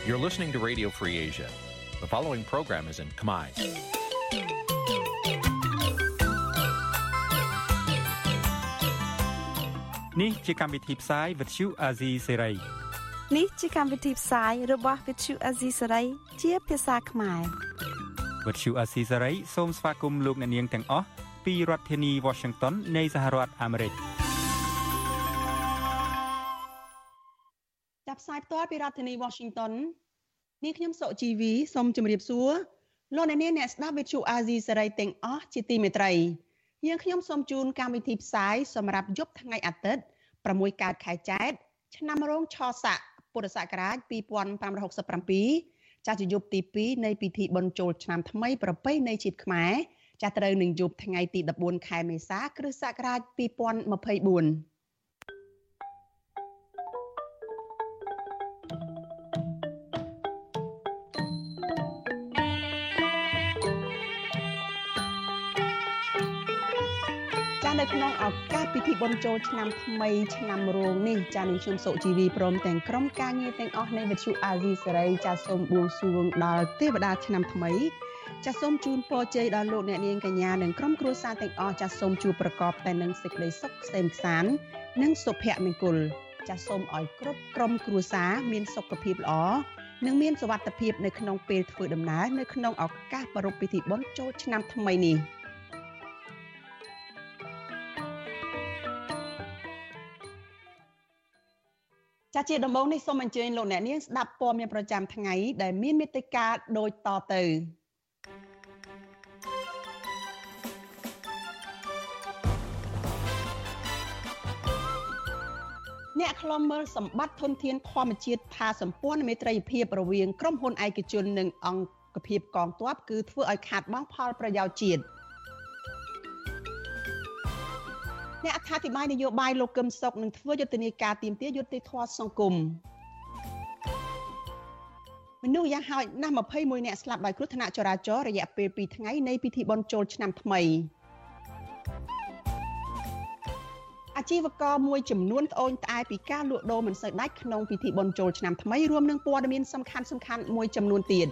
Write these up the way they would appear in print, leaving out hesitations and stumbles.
You're listening to Radio Free Asia. The following program is in Khmer. Nǐ chi càm bi tiệp xáy vệt chiu a zì sáy. Nǐ chi càm bi tiệp xáyរបស់វិទ្យុអាស៊ីសេរីជាភាសាខ្មែរវិទ្យុអាស៊ីសេរីសូមស្វាគមន៍លោកអ្នកនាងទាំងអស់ពីរដ្ឋធានី Washington នៃសហរដ្ឋអាមេរិកចាប់ផ្សាយផ្ទាល់ពីរដ្ឋធានី Washington នាងខ្ញុំសុជីវីសូមជម្រាបសួរលោកអ្នកនាងអ្នកស្ដាប់វិទ្យុអាស៊ីសេរីទាំងអស់ជាទីមេត្រីយើងខ្ញុំសូមជូនកម្មវិធីផ្សាយសម្រាប់យប់ថ្ងៃអាទិត្យ6កើតខែចែកឆ្នាំរោងឆស័កពុរសករាជ2567ចាស់ជាយប់ទី2នៃពិធីបុណ្យចូលឆ្នាំថ្មីប្រពៃណីជាតិខ្មែរចាស់ត្រូវនឹងយប់ថ្ងៃទី14ខែមេសាគ្រិស្តសករាជ2024នៅក្នុងឱកាសពិធីបុណ្យចូលឆ្នាំថ្មីឆ្នាំរោងនេះចា៎នាងខ្ញុំសុជីវីព្រមទាំងក្រុមការងារទាំងអស់នៃវិទ្យុអាស៊ីសេរីចា៎សូមបួងសួងដល់ទេវតាឆ្នាំថ្មីចា៎សូមជូនពរជ័យដល់លោកអ្នកនាងកញ្ញានិងក្រុមគ្រួសារទាំងអស់ចា៎សូមជួបប្រកបតែនឹងសេចក្តីសុខក្សេមក្សាន្តនិងសុភមង្គលចា៎សូមឲ្យគ្រប់ក្រុមគ្រួសារមានសុខភាពល្អនិងមានសុវត្ថិភាពនៅក្នុងពេលធ្វើដំណើរនៅក្នុងឱកាសប្រារព្ធពិធីបុណ្យចូលឆ្នាំថ្មីនេះចាជាដំបូងនេះសូមអញ្ជើញលោកអ្នកនាងស្ដាប់ព័ត៌មានប្រចាំថ្ងៃដែលមានមេត្តាដូចតទៅអ្នកខ្លំមើលសម្បត្តិធនធានធម្មជាតិថាសម្ព័ន្ធមេត្រីភាពរវាងក្រុមហ៊ុនឯកជននិងអង្គភាពកងទ័ពគឺធ្វើឲ្យខាតបង់ផលប្រយោជន៍ជាតិអ្នកអត្ថាធិប្បាយនយោបាយលោកកឹមសុខនឹងធ្វើយុទ្ធនាការទាមទារយុត្តិធម៌សង្គមមនុស្សយ៉ាងហោចណាស់21នាក់ស្លាប់ដោយគ្រោះថ្នាក់ចរាចរណ៍រយៈពេល2ថ្ងៃនៃពិធីបុណ្យចូលឆ្នាំថ្មីអាជីវករមួយចំនួនត្អូញត្អែពីការលក់ដូរមិនសូវដាច់ក្នុងពិធីបុណ្យចូលឆ្នាំថ្មីរួមនឹងព័ត៌មានសំខាន់ៗមួយចំនួនទៀត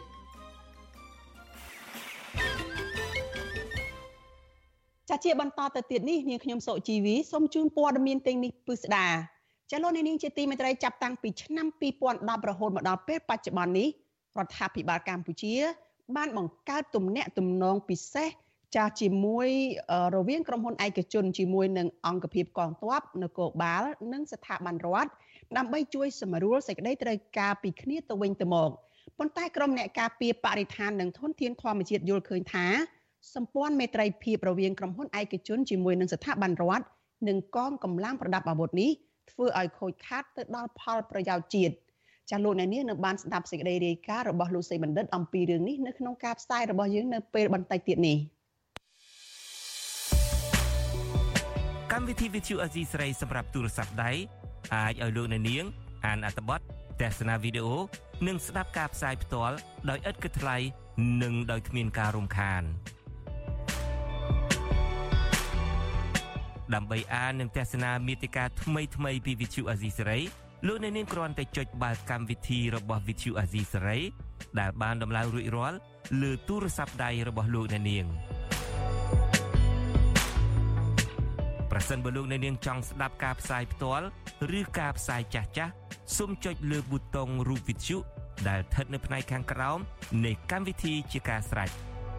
ចាជាបន្តទៅទៀតនេះនាងខ្ញុំសុជីវីសូមជូនព័ត៌មានទាំងនេះពិស្ដាចាលោកនាងជាទីមេត្រីចាប់តាំងពីឆ្នាំ2010រហូតមកដល់ពេលបច្ចុប្បន្ននេះរដ្ឋាភិបាលកម្ពុជាបានបង្កើតទំនាក់ទំនងពិសេសចាជាមួយរវាងក្រុមហ៊ុនឯកជនជាមួយនឹងអង្គភាពកងទ័ពនគរបាលនិងស្ថាប័នរដ្ឋដើម្បីជួយសម្រួលសេចក្តីត្រូវការពីគ្នាទៅវិញទៅមកប៉ុន្តែក្រុមអ្នកការពារបរិស្ថាននិងធនធានធម្មជាតិយល់ឃើញថាសម្ព័ន្ធមេត្រីភាពរវាងក្រុមហ៊ុនឯកជនជាមួយនឹងស្ថាប័នរដ្ឋនិងកងកម្លាំងប្រដាប់អាវុធនេះធ្វើឲ្យខូចខាតទៅដល់ផលប្រយោជន៍ជាតិចាលោកអ្នកនាងនៅបានស្ដាប់សេចក្តីរាយការណ៍របស់លោកសីបណ្ឌិតអំពីរឿងនេះនៅក្នុងការផ្សាយរបស់យើងនៅពេលបន្តិចទៀតនេះកម្មវិធី VTV អាស៊ីសេរីសម្រាប់ទូរស័ព្ទដៃអាចឲ្យលោកអ្នកនាងអានអត្ថបទទស្សនាវីដេអូនិងស្ដាប់ការផ្សាយផ្ទាល់ដោយឥតគិតថ្លៃនិងដោយគ្មានការរំខានដើម្បីអាននិងទស្សនាមាតិកាថ្មីៗពី VTV អាស៊ីសេរីលោកអ្នកនាងគ្រាន់តែចុចបាល់កម្មវិធីរបស់ VTV អាស៊ីសេរីដែលបានដំឡើងរួចរាល់លើទូរស័ព្ទដៃរបស់លោកអ្នកនាងប្រសិនបើលោកអ្នកនាងចង់ស្ដាប់ការផ្សាយផ្ទាល់ឬការផ្សាយចាស់ៗសូមចុចលើប៊ូតុងរូប VTV ដែលស្ថិតនៅផ្នែកខាងក្រោមនៃកម្មវិធីជាការស្រេច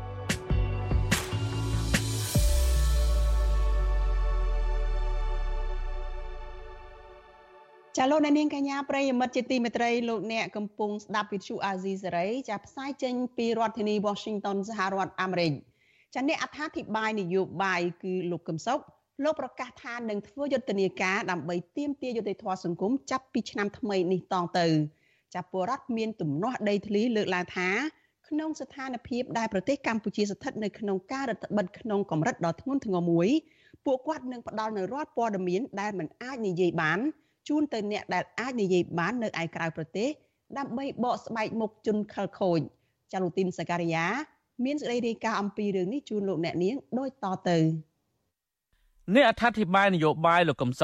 ចាលោកអ្នកនាងកញ្ញាប្រិយមិត្តជាទីមេត្រីលោកអ្នកកំពុងស្ដាប់វិទ្យុអាស៊ីសេរីចាផ្សាយចេញពីរដ្ឋធានី Washington សហរដ្ឋអាមេរិកចាអ្នកអត្ថាធិប្បាយនយោបាយគឺលោកកឹមសុខលោកប្រកាសថានឹងធ្វើយុទ្ធនាការដើម្បីទាមទារយុត្តិធម៌សង្គមចាប់ពីឆ្នាំថ្មីនេះតទៅចាពលរដ្ឋមានទំនាស់ដីធ្លីលើកឡើងថាក្នុងស្ថានភាពដែលប្រទេសកម្ពុជាស្ថិតនៅក្នុងការរដ្ឋបិទក្នុងកម្រិតដ៏ធ្ងន់ធ្ងរមួយពួកគាត់នឹងផ្ដល់នូវរាល់ព័ត៌មានដែលមិនអាចនិយាយបានជូនទៅអ្នកដែលអាចនិយាយបាននៅឯក្រៅប្រទេសដើម្បីបកស្បែកមុខជនខិលខូចចាលូទីនសការីយ៉ាមានសេចក្តីរាយការណ៍អំពីរឿងនេះជូនលោកអ្នកនាងដូចតទៅអ្នកអត្ថាធិប្បាយនយោបាយលោកកឹមសុខ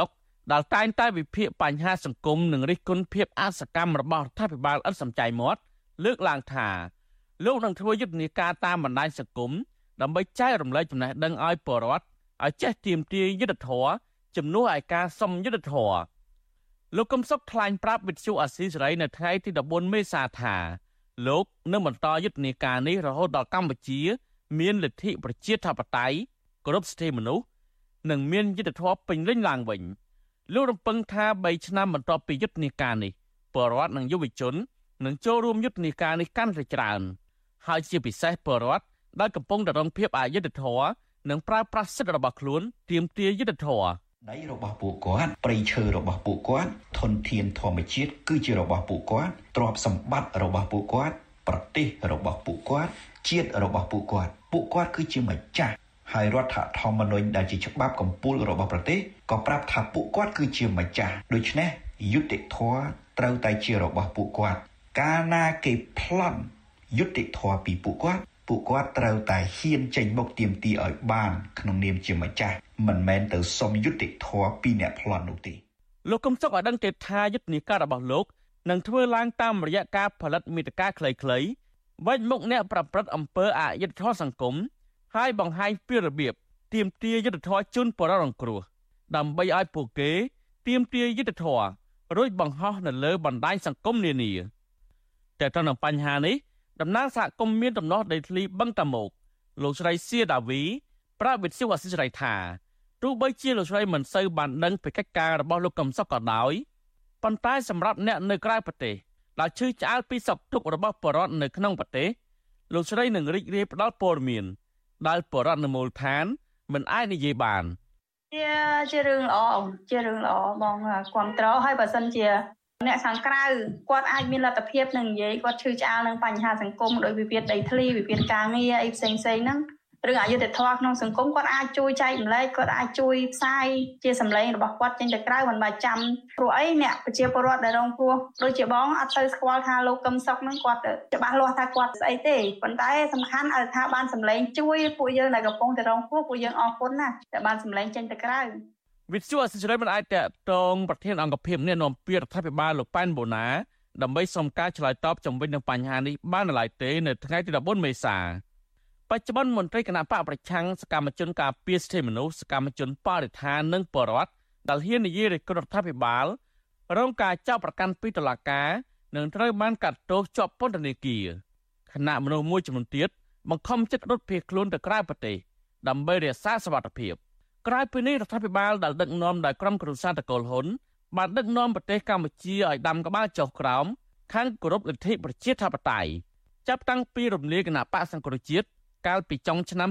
ដែលតែងតែវិភាគបញ្ហាសង្គមនិងរិះគន់ភាពអសកម្មរបស់រដ្ឋាភិបាលឥតសំចៃមាត់លើកឡើងថាលោកនឹងធ្វើយុទ្ធនាការតាមបណ្ដាញសង្គមដើម្បីចែករំលែកចំណេះដឹងឲ្យពលរដ្ឋឲ្យចេះទាមទារយុត្តិធម៌ជំនួសឲ្យការសុំយុត្តិធម៌លោកកឹមសុខថ្លែងប្រាប់វិទ្យុអាស៊ីសេរីនៅថ្ងៃទី14មេសាថាលោកនឹងបន្តយុទ្ធនាការនេះរហូតដល់កម្ពុជាមានលទ្ធិប្រជាធិបតេយ្យគោរពសិទ្ធិមនុស្សនិងមានយុត្តិធម៌ពេញលេញឡើងវិញលោករំពឹងថា3ឆ្នាំបន្ទាប់ពីយុទ្ធនាការនេះពលរដ្ឋនិងយុវជននឹងចូលរួមយុទ្ធនាការនេះកាន់តែច្រើនហើយជាពិសេសពលរដ្ឋដែលកំពុងតែរងភាពអយុត្តិធម៌និងប្រើប្រាស់សិទ្ធិរបស់ខ្លួនទាមទារយុត្តិធម៌ដីរបស់ពួកគាត់ព្រៃឈើរបស់ពួកគាត់ធនធានធម្មជាតិគឺជារបស់ពួកគាត់ទ្រព្យសម្បត្តិរបស់ពួកគាត់ប្រទេសរបស់ពួកគាត់ជាតិរបស់ពួកគាត់គឺជាម្ចាស់ហើយរដ្ឋធម្មនុញ្ញដែលជាច្បាប់កម្ពុជារបស់ប្រទេសក៏ប្រាប់ថាពួកគាត់គឺជាម្ចាស់ដូច្នេះយុត្តិធម៌ត្រូវតែជារបស់ពួកគាត់កាលណាគេប្លន់យុត្តិធម៌ពីពួកគាត់ត្រូវតែហ៊ានចេញមុខទាមទារឲ្យបានក្នុងនាមជាម្ចាស់មិនមែនទៅសុំយុត្តិធម៌ពីអ្នកប្លន់នោះទេលោកកឹមសុខឲ្យដឹងទៀតថាយុទ្ធនាការរបស់លោកនឹងធ្វើឡើងតាមរយៈការផលិតមាតិកាខ្លីៗវិច្ចមុខអ្នកប្រព្រឹត្តអំពើអយុត្តិធម៌សង្គមហើយបង្ហាញពីរបៀបទាមទារយុត្តិធម៌ជូនប្រជាពលរដ្ឋរងគ្រោះដើម្បីឲ្យពួកគេទាមទារយុត្តិធម៌រួចបង្ហោះនៅលើបណ្ដាញសង្គមនានាតែទៅនឹងបញ្ហានេះតំណាងសហគមន៍មានដំណោះដីធ្លីបឹងតាមុកលោកស្រីសៀដាវីប្រាប់វិទ្យុអាស៊ីសេរីថាទោះបីជាលោកស្រីមិនសូវបានដឹងពីកិច្ចការរបស់លោកកឹមសុខក៏ដោយប៉ុន្តែសម្រាប់អ្នកនៅក្រៅប្រទេសដែលឈឺឆ្អាលពីសុខទុក្ខរបស់ប្រជាពលរដ្ឋនៅក្នុងប្រទេសលោកស្រីនឹងរីករាយផ្ដល់ព័ត៌មានដែលប្រជាពលរដ្ឋនៅមូលដ្ឋានមិនអាចនិយាយបានជារឿងល្អបងគ្រប់ត្រហើយបើសិនជាអ្នកខាងក្រៅគាត់អាចមានលទ្ធភាពនឹងនិយាយគាត់ឈឺឆ្អាលនឹងបញ្ហាសង្គមដោយវិវាទដីធ្លីវិវាទការងារអីផ្សេងហ្នឹងរឿងអយុត្តិធម៌ក្នុងសង្គមគាត់អាចជួយចែករំលែកគាត់អាចជួយផ្សាយជាសម្លេងរបស់គាត់ចេញទៅក្រៅមិនបាច់ចាំព្រោះអីអ្នកប្រជាពលរដ្ឋដែលរងគ្រោះដូចជាបងអត់ទៅស្គាល់ថាលោកកឹមសុខហ្នឹងគាត់ច្បាស់លាស់ថាគាត់ស្អីទេប៉ុន្តែសំខាន់ឲ្យថាបានសម្លេងជួយពួកយើងដែលកំពុងតែរងគ្រោះពួកយើងអរគុណណាស់ដែលបានសម្លេងចេញទៅក្រៅវិទ្យុអសិរ័យមិនអាចតតងប្រធានអង្គភិបអ្នកនាំពាក្យរដ្ឋាភិបាលលោកប៉ែនបូណាដើម្បីសុំការឆ្លើយតបជំវិញនឹងបញ្ហានេះបាននៅឡើយទេនៅថ្ងៃទី14មេសាបច្ចុប្បន្នមន្ត្រីគណៈបកប្រឆាំងសកម្មជនការពារសិទ្ធិមនុស្សសកម្មជនបរិស្ថាននិងបរិវត្តដែលហ៊ាននិយាយរិះគន់រដ្ឋាភិបាលរងការចាប់ប្រកាន់ពីតុលាការនិងត្រូវបានកាត់ទោសជាប់ពន្ធនាគារគណៈមនុស្សមួយចំនួនទៀតបង្ខំចិត្តរត់ភៀសខ្លួនទៅក្រៅប្រទេសដើម្បីរក្សាសុវត្ថិភាពក្រៅពីនេះរដ្ឋាភិបាលដែលដឹកនាំដោយក្រុមគ្រួសារតកូលហ៊ុនបានដឹកនាំប្រទេសកម្ពុជាឲ្យដាំក្បាលចុះក្រោមខាងគោរពលទ្ធិប្រជាធិបតេយ្យចាប់តាំងពីរំលាយគណៈបកសង្គ្រោះជាតិកាលពីចុងឆ្នាំ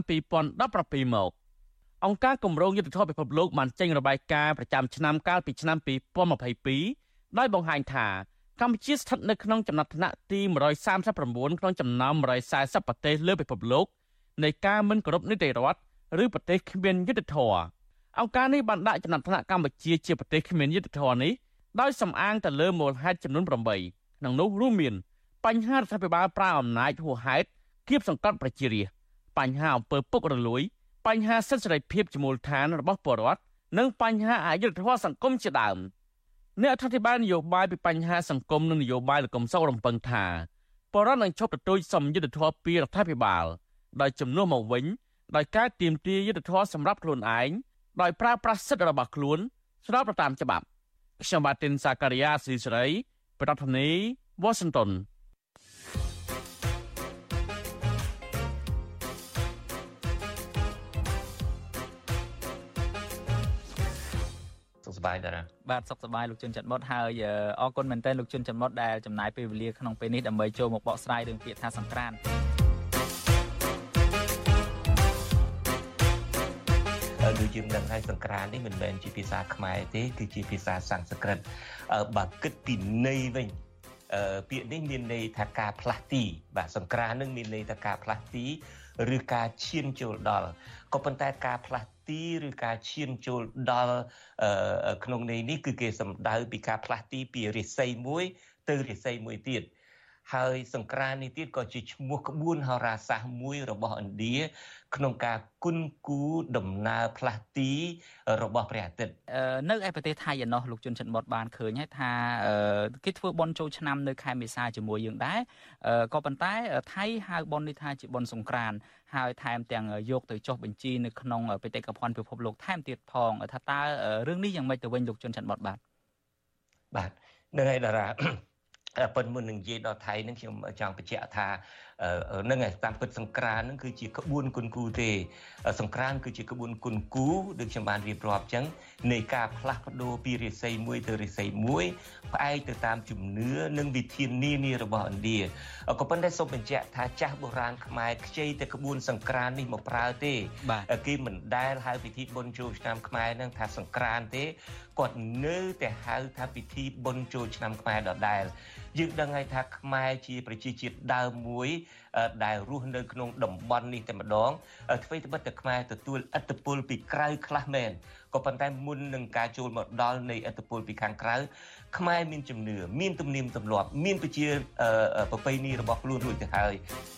2017មកអង្គការគម្រោងយុត្តិធម៌ពិភពលោកបានចេញរបាយការណ៍ប្រចាំឆ្នាំកាលពីឆ្នាំ2022ដោយបង្ហាញថាកម្ពុជាស្ថិតនៅក្នុងចំណាត់ថ្នាក់ទី139ក្នុងចំណោម140ប្រទេសលើពិភពលោកនៃការមិនគោរពនីតិរដ្ឋឬប្រទេសគ្មានយុត្តិធម៌អង្គការនេះបានដាក់ចំណាត់ថ្នាក់កម្ពុជាជាប្រទេសគ្មានយុត្តិធម៌នេះដោយសំអាងទៅលើមូលហេតុចំនួន8ក្នុងនោះរួមមានបញ្ហារដ្ឋាភិបាលប្រើអំណាចហួសហេតុគៀបសង្កត់ប្រជារាស្ត្របញ្ហាអំពើពុករលួយបញ្ហាសិទ្ធិសេរីភាពជាមូលដ្ឋានរបស់ពលរដ្ឋនិងបញ្ហាអយុត្តិធម៌សង្គមជាដើមអ្នកអធិប្បាយនយោបាយពីបញ្ហាសង្គមនិងនយោបាយលោកកឹមសុខរំពឹងថាពលរដ្ឋនឹងឈប់ទទូចសុំយុត្តិធម៌ពីរដ្ឋាភិបាលដោយជំនួសមកវិញដោយការទាមទារយុត្តិធម៌សម្រាប់ខ្លួនឯងដោយប្រើប្រាស់សិទ្ធិរបស់ខ្លួនស្របតាមច្បាប់ខ្ញុំបាទទីនសាការីយ៉ាស៊ីសេរីប្រធានាធិបតី Washington សុខសប្បាយតារាបាទសុខសប្បាយលោកជុនច័ន្ទបុតហើយអរគុណមែនទែនលោកជុនច័ន្ទបុតដែលចំណាយពេលវេលាក្នុងពេលនេះដើម្បីចូលមកបកស្រាយរឿងពាក្យថាសង្ក្រាន្តដូចយើងដឹងហើយសង្ក្រាន្តនេះមិនមែនជាភាសាខ្មែរទេគឺជាភាសាសំស្ក្រឹតបើគិតពីន័យវិញពាក្យនេះមានន័យថាការផ្លាស់ទីបាទសង្ក្រាន្តនឹងមានន័យថាការផ្លាស់ទីឬការឈានចូលដល់ក៏ប៉ុន្តែការផ្លាស់ទីឬការឈានចូលដល់ក្នុងន័យនេះគឺគេសំដៅពីការផ្លាស់ទីពីរាសីមួយទៅរាសីមួយទៀតហើយសង្ក្រាន្តនេះទៀតក៏ជាឈ្មោះក្បួនហោរាសាស្ត្រមួយរបស់ឥណ្ឌាក្នុងការគុណគូដំណើរផ្លាស់ទីរបស់ព្រះអាទិត្យនៅឯប្រទេសថៃឯណោះលោកជុនច័ន្ទបតបានឃើញហើយថាគេធ្វើបុណ្យចូលឆ្នាំនៅខែមេសាជាមួយយើងដែរក៏ប៉ុន្តែថៃហៅបុណ្យនេះថាជាបុណ្យសង្ក្រាន្តហើយថែមទាំងយកទៅចុះបញ្ជីនៅក្នុងបេតិកភណ្ឌពិភពលោកថែមទៀតផងថាតើរឿងនេះយ៉ាងម៉េចទៅវិញលោកជុនច័ន្ទបតបាទនៅឯតារាប៉ុន្តែមុននឹងនិយាយដល់ថៃនឹងខ្ញុំចង់បញ្ជាក់ថានឹងឯតាមពិតសង្ក្រាន្តនឹងគឺជាក្បួនគុនគូទេសង្ក្រាន្តគឺជាក្បួនគុនគូដូចខ្ញុំបានរៀបរាប់អញ្ចឹងនៃការផ្លាស់ប្ដូរពីរាសីមួយទៅរាសីមួយផ្អែកទៅតាមជំនឿនិងវិធាននានារបស់ឥណ្ឌាក៏ប៉ុន្តែសូមបញ្ជាក់ថាចាស់បុរាណខ្មែរខ្ចីតែក្បួនសង្ក្រាន្តនេះមកប្រើទេគេមិនដែលហៅពិធីបុណ្យចូលឆ្នាំខ្មែរនឹងថាសង្ក្រាន្តទេគាត់នៅតែហៅថាពិធីបុណ្យចូលឆ្នាំខ្មែរដដែលយើងដឹងហើយថាខ្មែរជាប្រជាជាតិដើមមួយដែលរស់នៅក្នុងតំបន់នេះតែម្ដងអ្វីត្បិតតែខ្មែរទទួលឥទ្ធិពលពីក្រៅខ្លះមែនក៏ប៉ុន្តែមុននឹងការចូលមកដល់នៃឥទ្ធិពលពីខាងក្រៅខ្មែរមានជំនឿមានទំនៀមទម្លាប់មានប្រជាប្រពៃណីរបស់ខ្លួនរួចទៅហើយ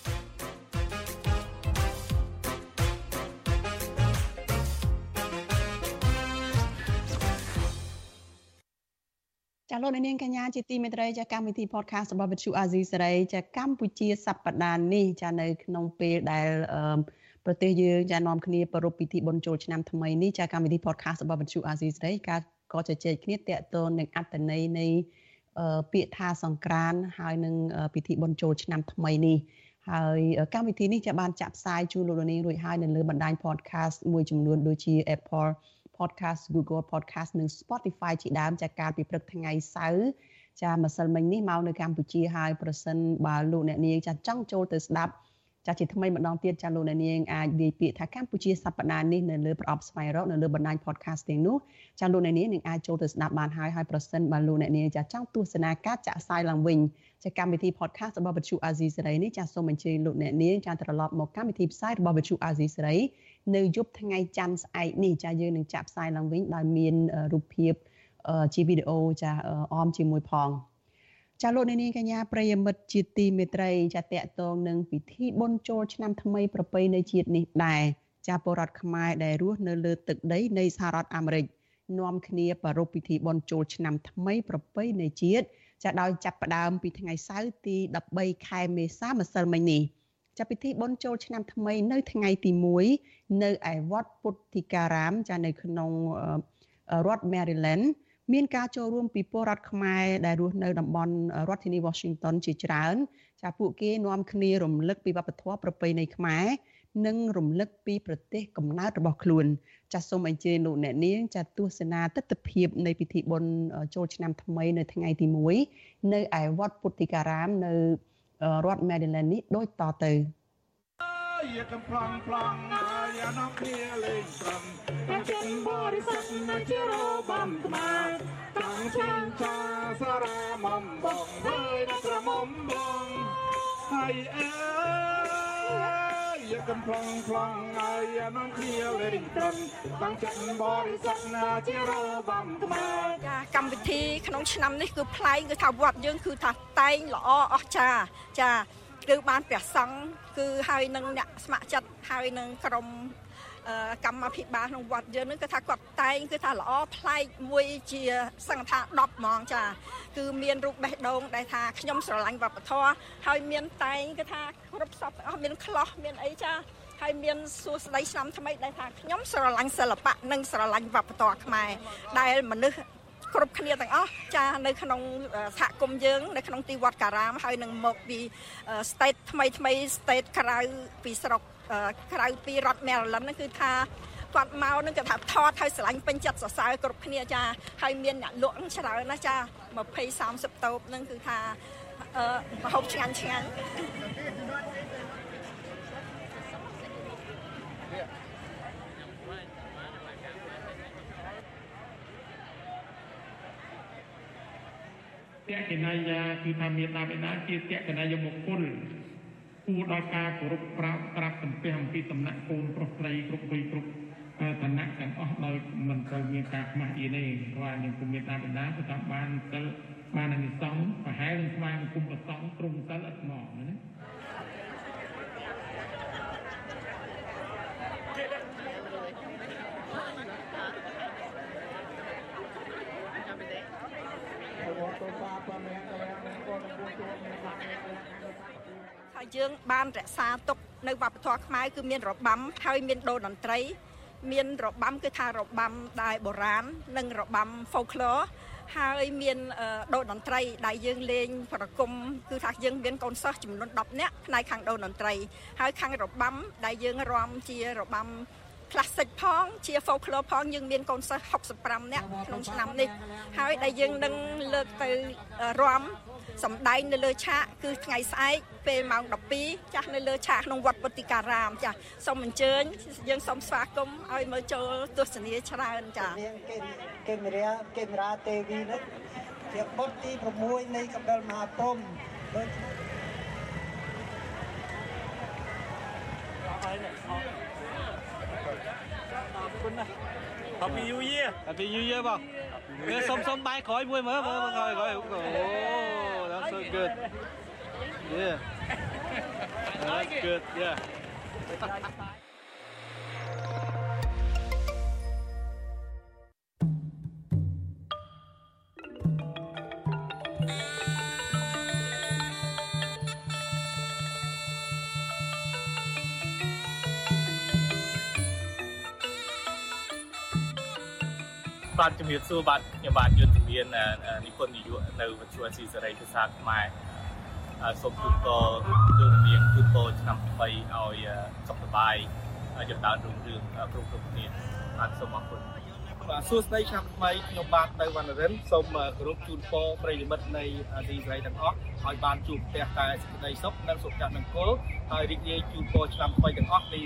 ចាលោកនាងកញ្ញាជាទីមេត្រីចាកម្មវិធី podcast របស់ Vithu Azizi សេរីចាកម្ពុជាសប្តាហ៍នេះចានៅក្នុងពេលដែលប្រទេសយើងចានាំគ្នាប្រារព្ធពិធីបុណ្យចូលឆ្នាំថ្មីនេះចាកម្មវិធី podcast របស់ Vithu Azizi សេរីក៏ជជែកគ្នាតាក់ទងនឹងអត្ថន័យនៃពាក្យថាសង្ក្រាន្តហើយនឹងពិធីបុណ្យចូលឆ្នាំថ្មីនេះហើយកម្មវិធីនេះចាបានចាក់ផ្សាយជូនលោកនាងរួចហើយនៅលើបណ្ដាញ podcast មួយចំនួនដូចជា Apple Podcast Google Podcast និង Spotify ជាដើមចាកាលពីព្រឹកថ្ងៃសៅរ៍ចាម្សិលមិញនេះមកនៅកម្ពុជាហើយប្រសិនបើលោកអ្នកនាងចាចង់ចូលទៅស្ដាប់ចាជាថ្មីម្ដងទៀតចាលោកអ្នកនាងអាចនិយាយពាក្យថាកម្ពុជាសប្តាហ៍នេះនៅលើប្រអប់ស្វែងរកនៅលើបណ្ដាញ podcast ទាំងនោះចាលោកអ្នកនាងនឹងអាចចូលទៅស្ដាប់បានហើយប្រសិនបើលោកអ្នកនាងចាចង់ទស្សនាការចាក់ផ្សាយឡើងវិញចាកម្មវិធី podcast របស់ Vithu Azizi សេរីនេះចាសូមអញ្ជើញលោកអ្នកនាងចាត្រឡប់មកកម្មវិធីផ្សាយរបស់ Vithu Azizi សេរីនៅយប់ថ្ងៃច័ន្ទស្អែកនេះចាយើងនឹងចាក់ផ្សាយឡើងវិញដោយមានរូបភាពជាវីដេអូចាអមជាមួយផងចាលោកនាងកញ្ញាប្រិយមិត្តជាទីមេត្រីចាតកតងនឹងពិធីបុណ្យចូលឆ្នាំថ្មីប្រពៃណីជាតិនេះដែរចាពលរដ្ឋខ្មែរដែលរស់នៅលើទឹកដីនៃសហរដ្ឋអាមេរិកនាំគ្នាប្រារព្ធពិធីបុណ្យចូលឆ្នាំថ្មីប្រពៃណីជាតិចាដោយចាប់ផ្ដើមពីថ្ងៃសៅរ៍ទី13ខែមេសាម្សិលមិញនេះចាពិធីបុណ្យចូលឆ្នាំថ្មីនៅថ្ងៃទី1នៅឯវត្តពុទ្ធិការាមចានៅក្នុងរដ្ឋ Maryland មានការចូលរួមពីពលរដ្ឋខ្មែរដែលរស់នៅតំបន់រដ្ឋធានី Washington ជាច្រើនចាពួកគេនាំគ្នារំលឹកពីវប្បធម៌ប្រពៃណីខ្មែរនិងរំលឹកពីប្រទេសកំណើតរបស់ខ្លួនចាសូមអញ្ជើញលោកអ្នកនាងចាទស្សនាទស្សនវិជ្ជានៃពិធីបុណ្យចូលឆ្នាំថ្មីនៅថ្ងៃទី1នៅឯវត្តពុទ្ធិការាមនៅរដ្ឋ Maryland នេះដូចតទៅយកកំប្លង់ប្លង់អានំគ្នាលេងត្រង់តាំងចិត្តបរិសុទ្ធនៅជារបំថ្មតាំងជិនចាសារមំបងហើយនៅក្រមុំបងហើយយកកំប្លង់ប្លង់អានំគ្នាលេងត្រង់តាំងចិត្តបរិសុទ្ធនៅជារបំថ្មចាកម្មវិធីក្នុងឆ្នាំនេះគឺប្លែកគឺថាវត្តយើងគឺថាតែងល្អអស្ចារ្យចាគឺបានព្រះសង្ឃគឺហើយនឹងអ្នកស្ម័គ្រចិត្តហើយនឹងក្រុមកម្មាភិបាលក្នុងវត្តយើងនឹងគឺថាគាត់តែងគឺថាល្អប្លែកមួយជាសង្ឃថា10ហ្មងចាគឺមានរូបបេះដូងដែលថាខ្ញុំស្រឡាញ់វប្បធម៌ហើយមានតែងគឺថាគ្រប់សពទាំងអស់មានខ្លោះមានអីចាហើយមានសួស្តីឆ្នាំថ្មីដែលថាខ្ញុំស្រឡាញ់សិល្បៈនិងស្រឡាញ់វប្បធម៌ខ្មែរដែលមនុស្សគ្រប់គ្នាទាំងអស់ចានៅក្នុងសហគមន៍យើងនៅក្នុងទីវត្តការាមហើយនឹងមកពី state ថ្មី state ក្រៅពីស្រុកក្រៅពីរដ្ឋ Maryland ហ្នឹងគឺថាគាត់មកនឹងគេថាថតហើយស្រឡាញ់ពេញចិត្តសរសើរគ្រប់គ្នាចាហើយមានអ្នកលក់ច្រើនណាស់ចា20-30 តូបហ្នឹងគឺថាម្ហូបឆ្ងាញ់តេកណៃយាគឺថាមានតាមឯណាជាតេកណៃយមុគុលគួរដល់ការគោរពប្រាប់សំពះអំពីសំណាក់កូនប្រុសស្រីគ្រប់វ័យគ្រប់ឋានៈទាំងអស់ដោយមិនត្រូវមានការខ្មាស់អីទេព្រោះនឹងគុំមានតាមឯណាគឺតាមបានទៅបានអានិសង្សប្រហែលនឹងស្វែងគុំប្រសងក្រុមសិលឥតមកណាហើយយើងបានរក្សាទុកនៅវប្បធម៌ខ្មែរគឺមានរបាំហើយមានដូរតន្ត្រីមានរបាំគឺថារបាំដែលបុរាណនិងរបាំ folklore ហើយមានដូរតន្ត្រីដែលយើងលេងប្រគំគឺថាយើងមានកូនសិស្សចំនួន10នាក់ផ្នែកខាងដូរតន្ត្រីហើយខាងរបាំដែលយើងរាំជារបាំ classic ផងជា folklore ផងយើងមានកូនសិស្ស65នាក់ក្នុងឆ្នាំនេះហើយដែលយើងនឹងលើកទៅរាំសម្ដែងនៅលើឆាកគឺថ្ងៃស្អែកពេលម៉ោង 12 ចាស់នៅលើឆាកក្នុងវត្តពុទ្ធិការាមចាស់សូមអញ្ជើញយើងសូមស្វាគមន៍ឲ្យមើលចូលទស្សនាច្រើនចា៎កាមេរ៉ាទេវីនេះជាបុត្រទី6នៃកណ្ដុរមហាព្រំដូច Happy New Year. Happy New Year បងវាសុំបាយក្រោយមួយមើលក្រោយអូ that's so good. Yeah. That's good. Yeah. បាទជំរាបសួរបាទខ្ញុំបាទយុនជំនាញនិពន្ធនាយកនៅវិទ្យុស៊ីសេរីភាសាខ្មែរសូមជូនពរលោកនាងជូនពរឆ្នាំថ្មីឲ្យសុខសប្បាយចម្រើនរុងរឿងគ្រប់គ្នាបាទសូមអរគុណបាទសួស្តីឆ្នាំថ្មីខ្ញុំបាទទៅវណ្ណរិនសូមគោរពជូនពរប្រិយមិត្តនៃស៊ីសេរីទាំងអស់ឲ្យបានជួបផ្ទះតែសេចក្តីសុខនិងសុខចិត្តមង្គលហើយរីករាយជូនពរឆ្នាំថ្មីទាំងអស់គ្នា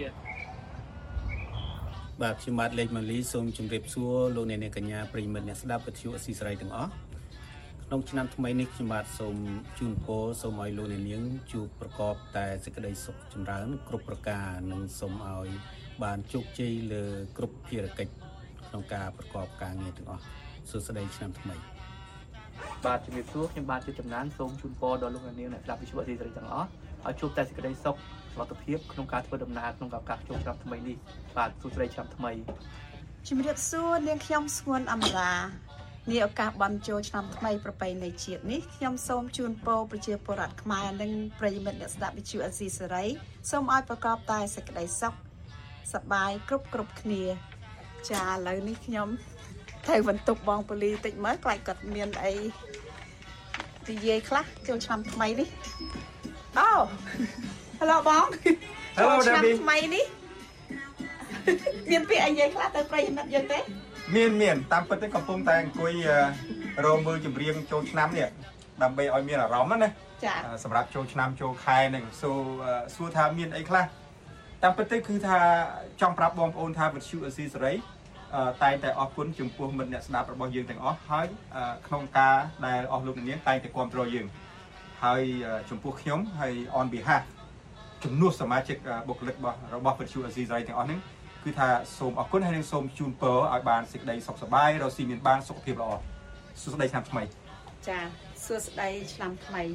បាទខ្ញុំបាទលេខម៉ាលីសូមជម្រាបសួរលោកអ្នកនាងកញ្ញាប្រិយមិត្តអ្នកស្ដាប់វិទ្យុអស៊ីសេរីទាំងអស់ក្នុងឆ្នាំថ្មីនេះខ្ញុំបាទសូមជូនពរសូមឲ្យលោកអ្នកនាងជួបប្រកបតែសេចក្តីសុខចម្រើនគ្រប់ប្រការនិងសូមឲ្យបានជោគជ័យលើគ្រប់ភារកិច្ចក្នុងការប្រកបការងារទាំងអស់សួស្តីឆ្នាំថ្មីបាទជំរាបសួរខ្ញុំបាទជាចំណានសូមជូនពរដល់លោកអ្នកនាងអ្នកស្ដាប់វិទ្យុអស៊ីសេរីទាំងអស់ឲ្យជួបតែសេចក្តីសុខសុខភាពក្នុងការធ្វើដំណើរក្នុងឱកាសចូលឆ្នាំថ្មីនេះបាទសួស្តីឆ្នាំថ្មីជំរាបសួរនាងខ្ញុំស្ងួនអមរានាឱកាសបានចូលឆ្នាំថ្មីប្រពៃណីជាតិនេះខ្ញុំសូមជូនពរប្រជាពលរដ្ឋខ្មែរនិងប្រិយមិត្តអ្នកស្ដាប់វិទ្យុអស៊ីសេរីសូមឲ្យប្រកបតែសេចក្តីសុខសប្បាយគ្រប់គ្នាចាឥឡូវនេះខ្ញុំទៅបន្ទប់បងប៉ូលីតិចមើលខ្លាចគាត់មានអីនិយាយខ្លះចូលឆ្នាំថ្មីនេះអូ Hello បង Hello ឆ្នាំថ្មីនេះមានពាក្យអីនិយាយខ្លះទៅប្រិយមិត្តយើងទេមានតាមពិតទៅកំពុងតែអង្គុយរមើលចម្រៀងចូលឆ្នាំនេះដើម្បីឲ្យមានអារម្មណ៍ណាចាសម្រាប់ចូលឆ្នាំចូលខែនឹងសួរថាមានអីខ្លះតាមពិតទៅគឺថាចង់ប្រាប់បងប្អូនថាវិទ្យុអស៊ីសេរីតែងតែអរគុណចំពោះមិត្តអ្នកស្ដាប់របស់យើងទាំងអស់ហើយក្នុងការដែលអស់លោកអ្នកនាងតែងតែគាំទ្រយើងហើយចំពោះខ្ញុំហើយ on behalf ជំនួសសមាជិកបុគ្គលិករបស់វិទ្យុអស៊ីសេរីទាំងអស់ហ្នឹងគឺថាសូមអរគុណហើយនឹងសូមជូនពរឲ្យបានសេចក្តីសុខសប្បាយរកស៊ីមានបានសុខភាពល្អសួស្តីឆ្នាំថ្មីចាសួស្តីឆ្នាំថ្មី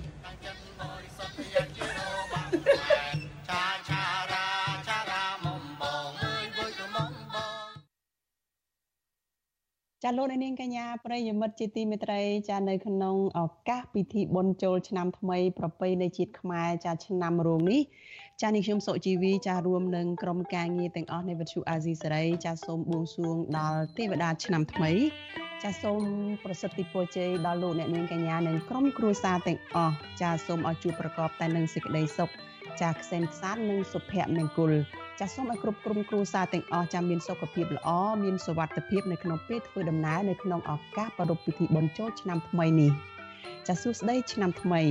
ចាលោកនាងកញ្ញាប្រិយមិត្តជាទីមេត្រីចានៅក្នុងឱកាសពិធីបុណ្យចូលឆ្នាំថ្មីប្រពៃណីជាតិខ្មែរចាឆ្នាំរោងនេះចានេះខ្ញុំសុជីវីចារួមនឹងក្រុមការងារទាំងអស់នៃវិទ្យុអាស៊ីសេរីចាសូមបួងសួងដល់ទេវតាឆ្នាំថ្មីចាសូមប្រសិទ្ធពរជ័យដល់លោកអ្នកនាងកញ្ញានិងក្រុមគ្រួសារទាំងអស់ចាសូមឲ្យជួបប្រកបតែនឹងសេចក្តីសុខចាក្សែនខ្សាន្តនិងសុភមង្គលចាសូមឲ្យគ្រប់ក្រុមគ្រួសារទាំងអស់ចាមានសុខភាពល្អមានសុវត្ថិភាពនៅក្នុងពេលធ្វើដំណើរនៅក្នុងឱកាសប្រារព្ធពិធីបុណ្យចូលឆ្នាំថ្មីនេះចាសួស្តីឆ្នាំថ្មី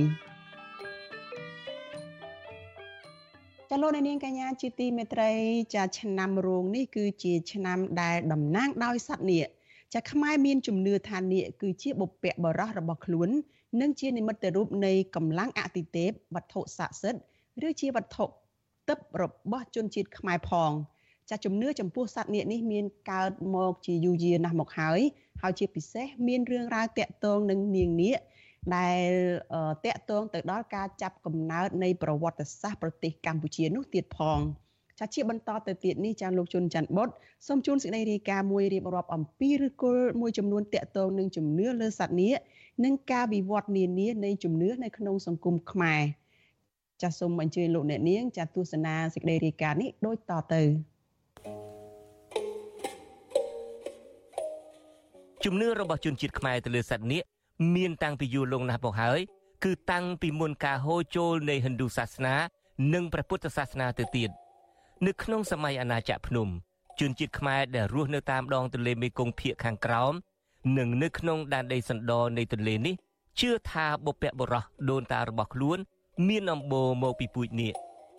ចាលោកនាងកញ្ញាជាទីមេត្រីចាឆ្នាំរោងនេះគឺជាឆ្នាំដែលតំណាងដោយសត្វនាគចាខ្មែរមានជំនឿថានាគគឺជាបុព្វបុរសរបស់ខ្លួននិងជានិមិត្តរូបនៃកម្លាំងអទិទេពវត្ថុស័ក្តិសិទ្ធិឬជាវត្ថុទឹករបស់ជនជាតិខ្មែរផងចាជំនឿចំពោះសត្វនាគនេះមានកើតមកជាយូរយារណាស់មកហើយជាពិសេសមានរឿងរ៉ាវតាក់ទងនឹងនាងនាគដែលតាក់ទងទៅដល់ការចាប់កំណើតនៃប្រវត្តិសាស្ត្រប្រទេសកម្ពុជានោះទៀតផងចាជាបន្តទៅទៀតនេះចាលោកជុនច័ន្ទបុត្រសូមជូនសេចក្តីរាយការណ៍មួយរៀបរាប់អំពីឫសគល់មួយចំនួនតាក់ទងនឹងជំនឿលើសត្វនាគនិងការវិវត្តនានានៃជំនឿនៅក្នុងសង្គមខ្មែរចាសូមអញ្ជើញលោកអ្នកនាងចាទស្សនាសេចក្តីរាយការណ៍នេះដូចតទៅជំនឿរបស់ជនជាតិខ្មែរទៅលើសត្វនាគមានតាំងពីយូរលង់ណាស់មកហើយគឺតាំងពីមុនការហូរចូលនៃហិណ្ឌូសាសនានិងព្រះពុទ្ធសាសនាទៅទៀតនៅក្នុងសម័យអាណាចក្រភ្នំជនជាតិខ្មែរដែលរស់នៅតាមដងទន្លេមេគង្គភាគខាងក្រោមនិងនៅក្នុងដែនដីសណ្ដនៃទន្លេនេះជឿថាបុព្វបុរសដូនតារបស់ខ្លួនមានអំបូរមកពីពូជនាគ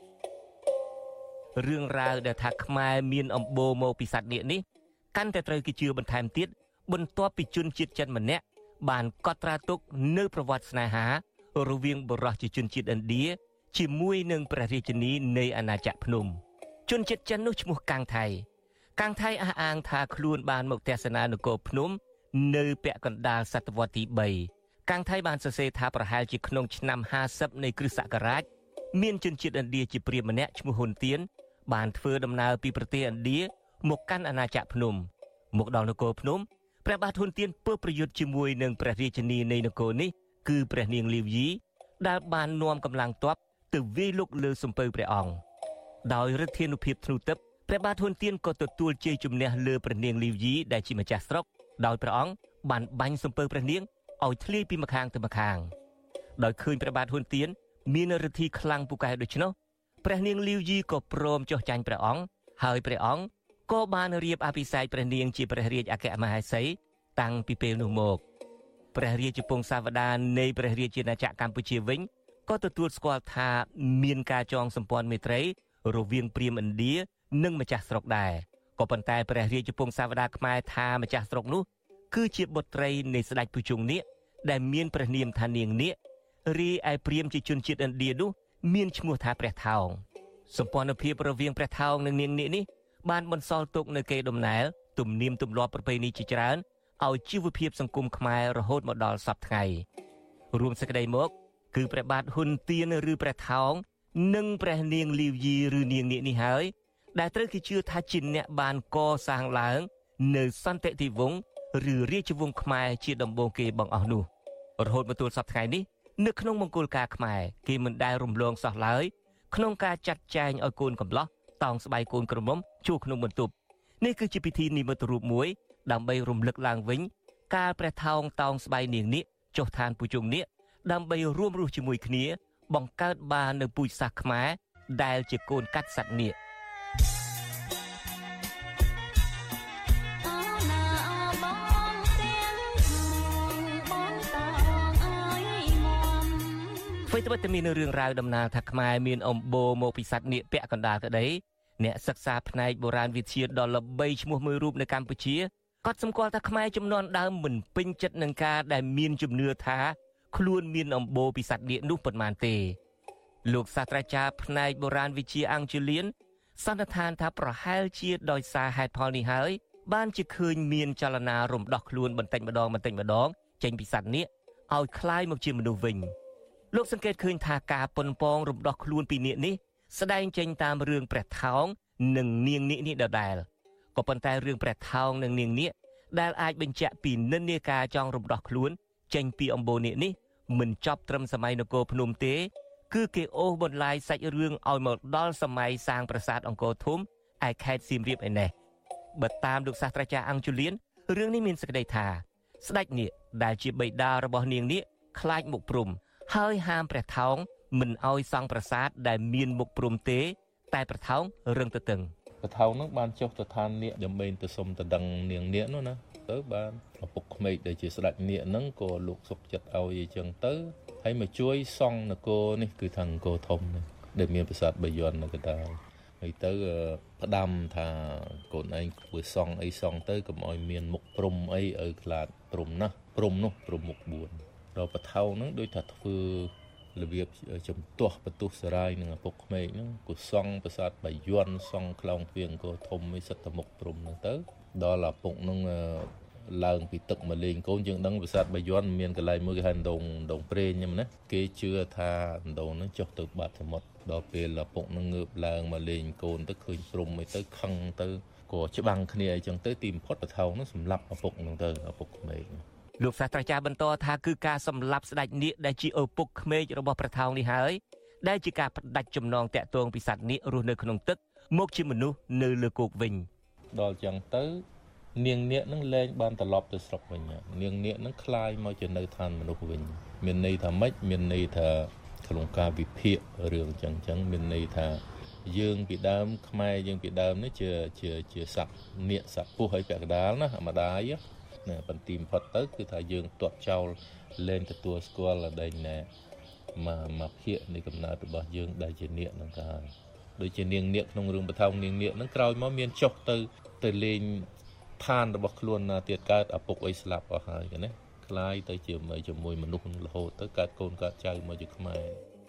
រឿងរ៉ាវដែលថាខ្មែរមានអំបូរមកពីសត្វនាគនេះកាន់តែត្រូវគេជឿបន្ថែមទៀតបន្ទាប់ពីជនជាតិចិនម្នាក់បានកត់ត្រាទុកនៅប្រវត្តិស្នេហារវាងបុរសជាជនជាតិឥណ្ឌាជាមួយនឹងព្រះរាជិនីនៃអាណាចក្រភ្នំជនជាតិចិននោះឈ្មោះកាំងថៃអះអាងថាខ្លួនបានមកទស្សនានគរភ្នំនៅពាក់កណ្ដាលសតវត្សទី3កាំងថៃបានសរសេរថាប្រហែលជាក្នុងឆ្នាំ50នៃគ្រិស្តសករាជមានជនជាតិឥណ្ឌាជាព្រាហ្មណ៍ម្នាក់ឈ្មោះហ៊ុនទៀនបានធ្វើដំណើរពីប្រទេសឥណ្ឌាមកកាន់អាណាចក្រភ្នំមកដល់នគរភ្នំព្រះបាទហ៊ុនទៀនពើប្រយុទ្ធជាមួយនឹងព្រះរាជិនីនៃនគរនេះគឺព្រះនាងលាវយីដែលបាននាំកម្លាំងទ័ពទៅវាយលុកលើសំពៅព្រះអង្គដោយឫទ្ធានុភាពធ្នូទឹកព្រះបាទហ៊ុនទៀនក៏ទទួលជ័យជំនះលើព្រះនាងលាវយីដែលជាម្ចាស់ស្រុកដោយព្រះអង្គបានបាញ់សំពៅព្រះនាងឲ្យធ្លាយពីម្ខាងទៅម្ខាងដោយឃើញព្រះបាទហ៊ុនទៀនមានឫទ្ធិខ្លាំងពូកែដូច្នោះព្រះនាងលាវយីក៏ព្រមចុះចាញ់ព្រះអង្គហើយព្រះអង្គក៏បានរៀបអភិសេកព្រះនាងជាព្រះរាជអគ្គមហេសីតាំងពីពេលនោះមកព្រះរាជពង្សាវតារនៃព្រះរាជាណាចក្រកម្ពុជាវិញក៏ទទួលស្គាល់ថាមានការចងសម្ព័ន្ធមេត្រីរវាងព្រាហ្មណ៍ឥណ្ឌានិងម្ចាស់ស្រុកដែរក៏ប៉ុន្តែព្រះរាជពង្សាវតារខ្មែរថាម្ចាស់ស្រុកនោះគឺជាបុត្រីនៃស្ដេចភុជង្គនាគដែលមានព្រះនាមថានាងនាគរីឯព្រាហ្មណ៍ជាជនជាតិឥណ្ឌានោះមានឈ្មោះថាព្រះថោងសម្ព័ន្ធភាពរវាងព្រះថោងនិងនាងនាគនេះបានបន្សល់ទុកនៅកេរដំណែលទំនៀមទម្លាប់ប្រពៃណីជាច្រើនឲ្យជីវភាពសង្គមខ្មែររហូតមកដល់សព្វថ្ងៃរួមសេចក្តីមកគឺព្រះបាទហ៊ុនទៀនឬព្រះថោងនិងព្រះនាងលាវយីឬនាងនាគនេះហើយដែលត្រូវគេជឿថាជាអ្នកបានកសាងឡើងនៅសន្តិទិវង្សឬរាជវង្សខ្មែរជាដំបូងគេបង្អស់នោះរហូតមកទល់សព្វថ្ងៃនេះនៅក្នុងមង្គលការខ្មែរគេមិនដែលរំលងសោះឡើយក្នុងការចាត់ចែងឲ្យកូនកំឡោះតោងស្បៃកូនក្រមុំជួក្នុងបន្ទប់នេះគឺជាពិធីនិមិត្តរូបមួយដើម្បីរំលឹកឡើងវិញកាលព្រះថោងតោងស្បៃនាងនាគចុះឋានភុជង្គនាគដើម្បីរួមរស់ជាមួយគ្នាបង្កើតបាននៅពូជសាសន៍ខ្មែរដែលជាកូនកាត់សត្វនាគអ្វីត្បិតតែមានរឿងរ៉ាវដំណាលថាខ្មែរមានអំបូរមកពីសត្វនាគពាក់កណ្ដាលក្តីអ្នកសិក្សាផ្នែកបុរាណវិទ្យាដ៏ល្បីឈ្មោះមួយរូបនៅកម្ពុជាក៏សម្គាល់ថាខ្មែរជំនាន់ដើមមិនពេញចិត្តនឹងការដែលមានជំនឿថាខ្លួនមានអំបូរពីសត្វនាគនោះប៉ុន្មានទេលោកសាស្ត្រាចារ្យផ្នែកបុរាណវិទ្យាអង់ជូលៀនសន្និដ្ឋានថាប្រហែលជាដោយសារហេតុផលនេះហើយបានជាឃើញមានចលនារំដោះខ្លួនបន្តិចម្ដងចេញពីសត្វនាគឲ្យคล้ายមកជាមនុស្សវិញលោកសង្កេតឃើញថាការប៉ុនប៉ងរំដោះខ្លួនពីនាគនេះស្ដែងចេញតាមរឿងព្រះថោងនិងនាងនាគនេះដដែលក៏ប៉ុន្តែរឿងព្រះថោងនិងនាងនាគដែលអាចបញ្ជាក់ពីនិន្នាការចង់រំដោះខ្លួនចេញពីអំបូរនាគនេះមិនចប់ត្រឹមសម័យនគរភ្នំទេគឺគេអូសបន្លាយសាច់រឿងឲ្យមកដល់សម័យសាងប្រាសាទអង្គរធំឯខេត្តសៀមរាបឯនេះបើតាមលោកសាស្ត្រាចារ្យអង់ជូលៀនរឿងនេះមានសេចក្តីថាស្ដេចនាគដែលជាបិតារបស់នាងនាគខ្លាចមុខព្រំហើយហាមព្រះថោងមិនឲ្យសង់ប្រាសាទដែលមានមុខព្រំទេតែព្រះថោងរឹងទទឹងព្រះថោងនឹងបានចុះទៅឋាននាគដើម្បីទៅសុំទៅដឹងនាងនាគនោះណាទៅបានឪពុកក្មេកដែលជាស្ដេចនាគហ្នឹងក៏លោកសុកចិត្តឲ្យអីចឹងទៅហើយមកជួយសង់នគរនេះគឺថានគរធំនេះដែលមានប្រាសាទបាយ័ននៅកណ្ដាលហើយទៅផ្ដាំថាកូនឯងធ្វើសង់អីសង់ទៅកុំឲ្យមានមុខព្រំអីឲ្យខ្លាចព្រំណាព្រំនោះព្រំមុខ4ដល់ព្រះថោងហ្នឹងដូចថាធ្វើរបៀបចំទាស់បន្ទុះសរាយនឹងឪពុកក្មេកហ្នឹងក៏សង់ប្រាសាទបាយ័នសង់ខ្លោងទ្វារអង្គរធំឯសិតតមុខព្រំហ្នឹងទៅដល់ឪពុកហ្នឹងឡើងពីទឹកមកលេងកូនយើងដឹងប្រាសាទបាយ័នមានកន្លែងមួយគេហៅដងព្រេងហ្នឹងណាគេជឿថាដងហ្នឹងចុះទៅបាត់សមុទ្រដល់ពេលឪពុកនឹងងើបឡើងមកលេងកូនទៅឃើញព្រំអីទៅខឹងទៅក៏ច្បាំងគ្នាអីចឹងទៅទីបំផុតបថោងហ្នឹងសម្លាប់ឪពុកហ្នឹងទៅឪពុកក្មេងលោកសាស្ត្រាចារ្យបន្តថាគឺការសម្លាប់ស្ដេចនាគដែលជាឪពុកក្មេករបស់ប្រថោងនេះហើយដែលជាការផ្ដាច់ចំណងតាក់ទងពីសត្វនាគរស់នៅក្នុងទឹកមកជាមនុស្សនៅលើគោកវិញដល់ចឹងទៅនាងនាគនឹងលែងបានត្រឡប់ទៅស្រុកវិញនាងនាគនឹងคลายមកជានៅឋានមនុស្សវិញមានន័យថាម៉េចមានន័យថាក្នុងការវិភាគរឿងចឹងមានន័យថាយើងពីដើមខ្មែរយើងពីដើមនេះជាសត្វនាគសត្វពស់ហើយពាក់កណ្ដាលណាម្ដាយណាបន្ទាប់ផុតទៅគឺថាយើងទាត់ចោលលែងទទួលស្គាល់ដែងណាមកភាគនៃកំណើតរបស់យើងដែលជានាគហ្នឹងទៅហើយដូចជានាងនាគក្នុងរឿងបថោងនាងនាគហ្នឹងក្រោយមកមានចុះទៅលេងឋានរបស់ខ្លួនណាទៀតកើតឪពុកអីស្លាប់អស់ហើយណាคล้ายទៅជាមួយមនុស្សរហូតទៅកើតកូនកើតចៅមកជាខ្មែរ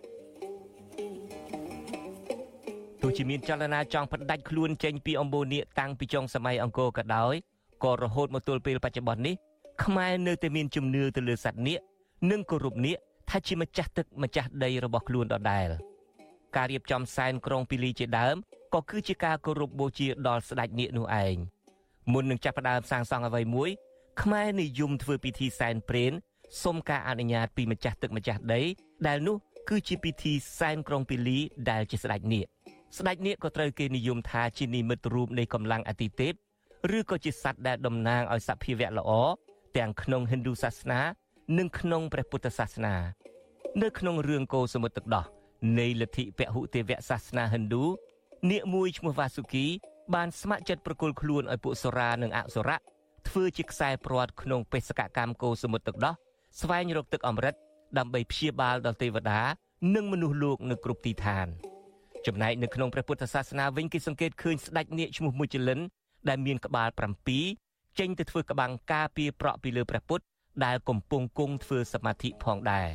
ទោះជាមានចលនាចង់ផ្ដាច់ខ្លួនចេញពីអំបូរនាគតាំងពីចុងសម័យអង្គរក៏ដោយក៏រហូតមកទល់ពេលបច្ចុប្បន្ននេះខ្មែរនៅតែមានជំនឿទៅលើសត្វនាគនិងគោរពនាគថាជាម្ចាស់ទឹកម្ចាស់ដីរបស់ខ្លួនដដែលការរៀបចំសែនក្រុងពីលីជាដើមក៏គឺជាការគោរពបូជាដល់ស្ដេចនាគនោះឯងមុននឹងចាប់ផ្ដើមសាងសង់អ្វីមួយខ្មែរនិយមធ្វើពិធីសែនព្រេនសុំការអនុញ្ញាតពីម្ចាស់ទឹកម្ចាស់ដីដែលនោះគឺជាពិធីសែនក្រុងពីលីដែលជាស្ដេចនាគក៏ត្រូវគេនិយមថាជានិមិត្តរូបនៃកម្លាំងអាទិទេពឬក៏ជាសត្វដែលតំណាងឲ្យសភាវៈល្អទាំងក្នុងហិណ្ឌូសាសនានិងក្នុងព្រះពុទ្ធសាសនានៅក្នុងរឿងកូរសមុទ្រទឹកដោះនៃលទ្ធិពហុទេវសាសនាហិណ្ឌូនាគមួយឈ្មោះវ៉ាស៊ូគីបានស្ម័គ្រចិត្តប្រគល់ខ្លួនឲ្យពួកសូរានិងអសុរៈធ្វើជាខ្សែព្រ័ត្រក្នុងបេសកកម្មកូរសមុទ្រទឹកដោះស្វែងរកទឹកអម្រឹតដើម្បីព្យាបាលដល់ទេវតានិងមនុស្សលោកនៅគ្រប់ទីឋានចំណែកនៅក្នុងព្រះពុទ្ធសាសនាវិញគេសង្កេតឃើញស្ដេចនាគឈ្មោះមុជលិនដែលមានក្បាល7ចេញទៅធ្វើក្បាំងការពារប្រក់ពីលើព្រះពុទ្ធដែលកំពុងគង់ធ្វើសមាធិផងដែរ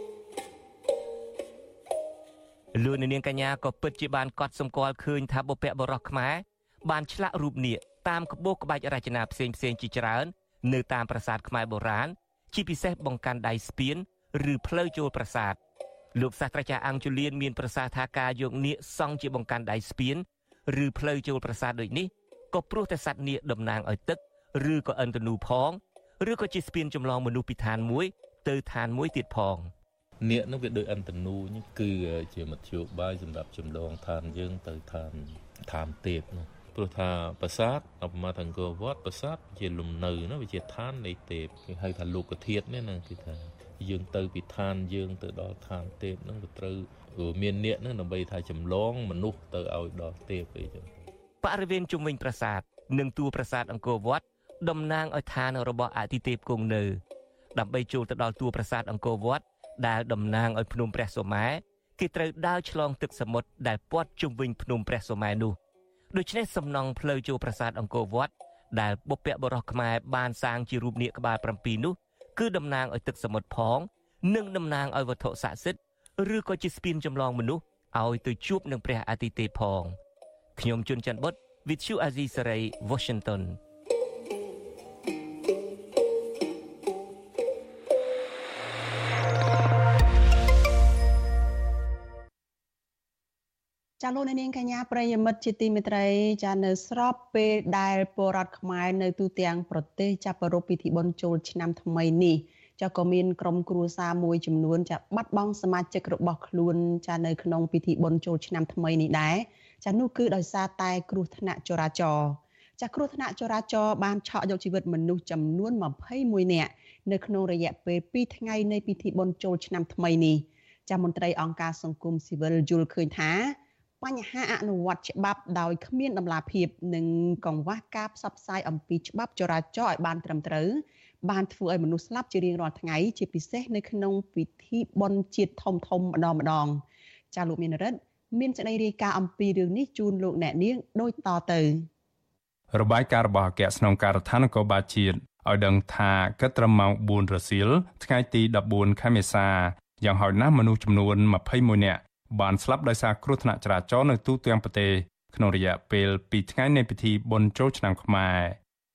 លោកនាងកញ្ញាក៏ពិតជាបានកត់សម្គាល់ឃើញថាបុព្វបុរសខ្មែរបានឆ្លាក់រូបនាគតាមក្បូរក្បាច់រចនាផ្សេងជាច្រើននៅតាមប្រាសាទខ្មែរបុរាណជាពិសេសបង្កាន់ដៃស្ពានឬផ្លូវចូលប្រាសាទលោកសាស្ត្រាចារ្យអង្គជូលៀនមានប្រសាសន៍ថាការយកនាគសង់ជាបង្កាន់ដៃស្ពានឬផ្លូវចូលប្រាសាទដូចនេះក៏ព្រោះតែសត្វនាគតំណាងឲ្យទឹកឬក៏ឥន្ទនូផងឬក៏ជាស្ពានចម្លងមនុស្សពីឋានមួយទៅឋានមួយទៀតផងនាគនឹងវាដូចឥន្ទនូគឺជាមធ្យោបាយសម្រាប់ចម្លងឋានយើងទៅឋានទេពនោះព្រោះថាប្រាសាទឧបមាថាអង្គរវត្តប្រាសាទជាលំនៅនោះវាជាឋាននៃទេពគេហៅថាលោកធាតុនេះណាគឺថាយើងទៅពីឋានយើងទៅដល់ឋានទេពហ្នឹងវាត្រូវមាននាគហ្នឹងដើម្បីថាចម្លងមនុស្សទៅឲ្យដល់ទេពអីចឹងបរិវេណជុំវិញប្រាសាទនិងតួប្រាសាទអង្គរវត្តតំណាងឲ្យឋានរបស់អាទិទេពគង់នៅដើម្បីចូលទៅដល់តួប្រាសាទអង្គរវត្តដែលតំណាងឲ្យភ្នំព្រះសុមេរុគេត្រូវដើរឆ្លងទឹកសមុទ្រដែលព័ទ្ធជុំវិញភ្នំព្រះសុមេរុនោះដូច្នេះសំណង់ផ្លូវចូលប្រាសាទអង្គរវត្តដែលបុព្វបុរសខ្មែរបានសាងជារូបនាគក្បាល7នោះគឺតំណាងឲ្យទឹកសមុទ្រផងនិងតំណាងឲ្យវត្ថុស័ក្តិសិទ្ធិឬក៏ជាស្ពានចម្លងមនុស្សឲ្យទៅជួបនឹងព្រះអាទិទេពផងខ្ញុំជុនច័ន្ទបុត្រ Vithu Azizi Saray Washington ចាលោកនាងកញ្ញាប្រិយមិត្តជាទីមេត្រីចានៅស្របពេលដែលពលរដ្ឋខ្មែរនៅទូទាំងប្រទេសចាប់ប្រារព្ធពិធីបុណ្យចូលឆ្នាំថ្មីនេះចាក៏មានក្រុមគ្រួសារមួយចំនួនចាបាត់បង់សមាជិករបស់ខ្លួនចានៅក្នុងពិធីបុណ្យចូលឆ្នាំថ្មីនេះដែរចានោះគឺដោយសារតែគ្រោះថ្នាក់ចរាចរណ៍ចាគ្រោះថ្នាក់ចរាចរណ៍បានឆក់យកជីវិតមនុស្សចំនួន21នាក់នៅក្នុងរយៈពេល2ថ្ងៃនៃពិធីបុណ្យចូលឆ្នាំថ្មីនេះចាមន្ត្រីអង្គការសង្គមស៊ីវិលយល់ឃើញថាបញ្ហាអនុវត្តច្បាប់ដោយគ្មានដំណាភាពនិងកង្វះការផ្សព្វផ្សាយអំពីច្បាប់ចរាចរណ៍ឲ្យបានត្រឹមត្រូវបានធ្វើឲ្យមនុស្សស្លាប់ជារៀងរាល់ថ្ងៃជាពិសេសនៅក្នុងពិធីបុណ្យជាតិធំម្ដងចាលោកមានរិទ្ធមានសេចក្តីរាយការណ៍អំពីរឿងនេះជូនលោកអ្នកនាងដូចតទៅរបាយការណ៍របស់អគ្គស្នងការដ្ឋាននគរបាលជាតិឲ្យដឹងថាគិតត្រឹមម៉ោង4រសៀលថ្ងៃទី14ខែមេសាយ៉ាងហោចណាស់មនុស្សចំនួន21នាក់បានស្លាប់ដោយសារគ្រោះថ្នាក់ចរាចរណ៍នៅទូទាំងប្រទេសក្នុងរយៈពេល2ថ្ងៃនៃពិធីបុណ្យចូលឆ្នាំខ្មែរ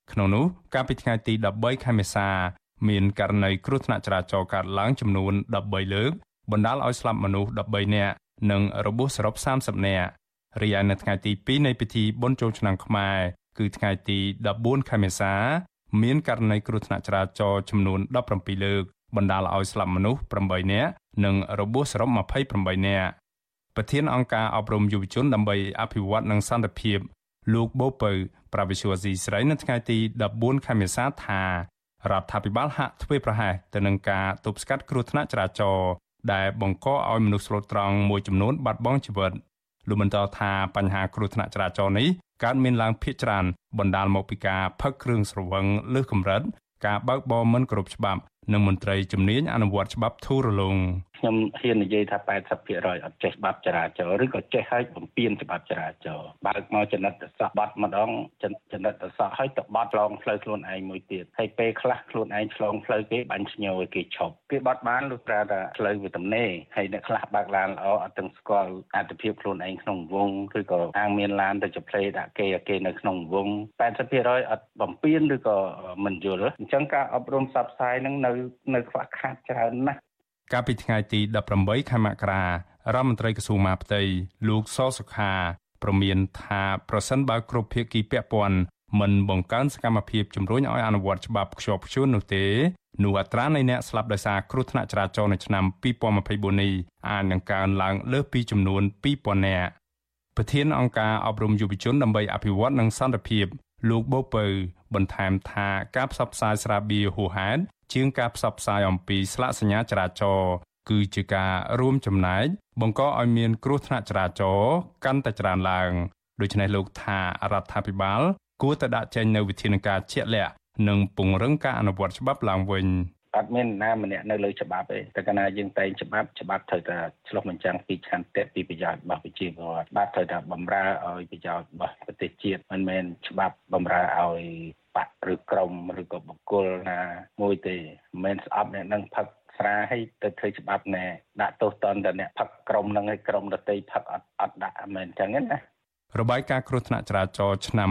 ក្នុងនោះកាលពីថ្ងៃទី13ខែមេសាមានករណីគ្រោះថ្នាក់ចរាចរណ៍កើតឡើងចំនួន13លើកបណ្ដាលឲ្យស្លាប់មនុស្ស13នាក់និងរបួសសរុប30នាក់រីឯនៅថ្ងៃទី2នៃពិធីបុណ្យចូលឆ្នាំខ្មែរគឺថ្ងៃទី14ខែមេសាមានករណីគ្រោះថ្នាក់ចរាចរណ៍ចំនួន17លើកបណ្ដាលឲ្យស្លាប់មនុស្ស8នាក់និងរបួសសរុប28នាក់ប្រធានអង្គការអប់រំយុវជនដើម្បីអភិវឌ្ឍនិងសន្តិភាពលោកបូពៅប្រាវិសុវស៊ីស្រីនៅថ្ងៃទី14ខែមេសាថារដ្ឋាភិបាលហាក់ធ្វើប្រហែសទៅនឹងការទប់ស្កាត់គ្រោះថ្នាក់ចរាចរណ៍ដែលបង្កឲ្យមនុស្សស្លូតត្រង់មួយចំនួនបាត់បង់ជីវិតលោកបន្តថាបញ្ហាគ្រោះថ្នាក់ចរាចរណ៍នេះកើតមានឡើងភាគច្រើនបណ្ដាលមកពីការផឹកគ្រឿងស្រវឹងលើសកម្រិតការបើកបរមិនគោរពច្បាប់និងមន្ត្រីជំនាញអនុវត្តច្បាប់ធូររលុងខ្ញុំហ៊ាននិយាយថា 80% អត់ចេះច្បាប់ចរាចរណ៍ឬក៏ចេះឲ្យបំពានច្បាប់ចរាចរណ៍បើកមកចំណិតសោះបាត់ម្ដងចំណិតសោះឲ្យទៅបាត់ឆ្លងផ្លូវខ្លួនឯងមួយទៀតហើយពេលខ្លះខ្លួនឯងឆ្លងផ្លូវគេបាញ់ឈ្ញោឲ្យគេឈប់គេបាត់បានលុះត្រាតែផ្លូវវាទំនេរហើយអ្នកខ្លះបើកឡានល្អអត់ទាំងស្គាល់អត្ថភាពខ្លួនឯងក្នុងវងឬក៏ហាងមានឡានទៅចផ្លេដាក់គេនៅក្នុងវង 80% អត់បំពានឬក៏មិនយល់អញ្ចឹងការអប់រំផ្សព្វផ្សាយនឹងនៅខ្វះខាតច្រើនណាស់កាលពីថ្ងៃទី18ខែមករារដ្ឋមន្ត្រីក្រសួងមហាផ្ទៃលោកសសុខាប្រមានថាប្រសិនបើគ្រប់ភាគីពាក់ព័ន្ធមិនបង្កើនសកម្មភាពជំរុញឲ្យអនុវត្តច្បាប់ខ្ជាប់ខ្ជួននោះទេនោះអត្រានៃអ្នកស្លាប់ដោយសារគ្រោះថ្នាក់ចរាចរណ៍នៅឆ្នាំ2024នេះអាចនឹងកើនឡើងលើសពីចំនួន 2000 នាក់ប្រធានអង្គការអប់រំយុវជនដើម្បីអភិវឌ្ឍនិងសន្តិភាពលោកបូពៅបន្ថែមថាការផ្សព្វផ្សាយស្រាបៀរហួសហេតុជាងការផ្សព្វផ្សាយអំពីស្លាកសញ្ញាចរាចរណ៍គឺជាការរួមចំណែកបង្កឲ្យមានគ្រោះថ្នាក់ចរាចរណ៍កាន់តែច្រើនឡើងដូច្នេះលោកថារដ្ឋាភិបាលគួរតែដាក់ចេញនូវវិធានការជាក់លាក់និងពង្រឹងការអនុវត្តច្បាប់ឡើងវិញអត់មានណាម្នាក់នៅលើច្បាប់ទេតែកាលណាយើងតែងច្បាប់ត្រូវតែឆ្លុះបញ្ចាំងពីឆន្ទៈពីប្រយោជន៍របស់ប្រជាពលរដ្ឋច្បាប់ត្រូវតែបម្រើឲ្យប្រយោជន៍របស់ប្រទេសជាតិមិនមែនច្បាប់បម្រើឲ្យបកឬក្រុមឬក៏បុគ្គលណាមួយទេមិនមែនស្អប់អ្នកនឹងផឹកស្រាឲ្យទៅធ្វើច្បាប់ណែដាក់ទោសតន់តែអ្នកផឹកក្រុមនឹងឲ្យក្រុមដទៃផឹកអត់ដាក់មិនមែនអញ្ចឹងណារបាយការណ៍គ្រោះថ្នាក់ចរាចរណ៍ឆ្នាំ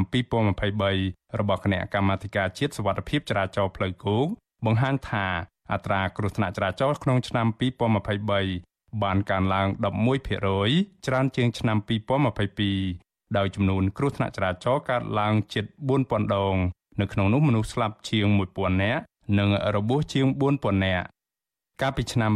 2023របស់គណៈកម្មាធិការជាតិសុវត្ថិភាពចរាចរណ៍ផ្លូវគោកបង្ហាញថាអត្រាគ្រោះថ្នាក់ចរាចរណ៍ក្នុងឆ្នាំ2023បានកើនឡើង11%ច្រើនជាងឆ្នាំ2022ដោយចំនួនគ្រោះថ្នាក់ចរាចរណ៍កើតឡើងជិត 4000 ដងនៅក្នុងនោះមនុស្សស្លាប់ជាង 1000 នាក់និងរបួសជាង 4000 នាក់កាលពីឆ្នាំ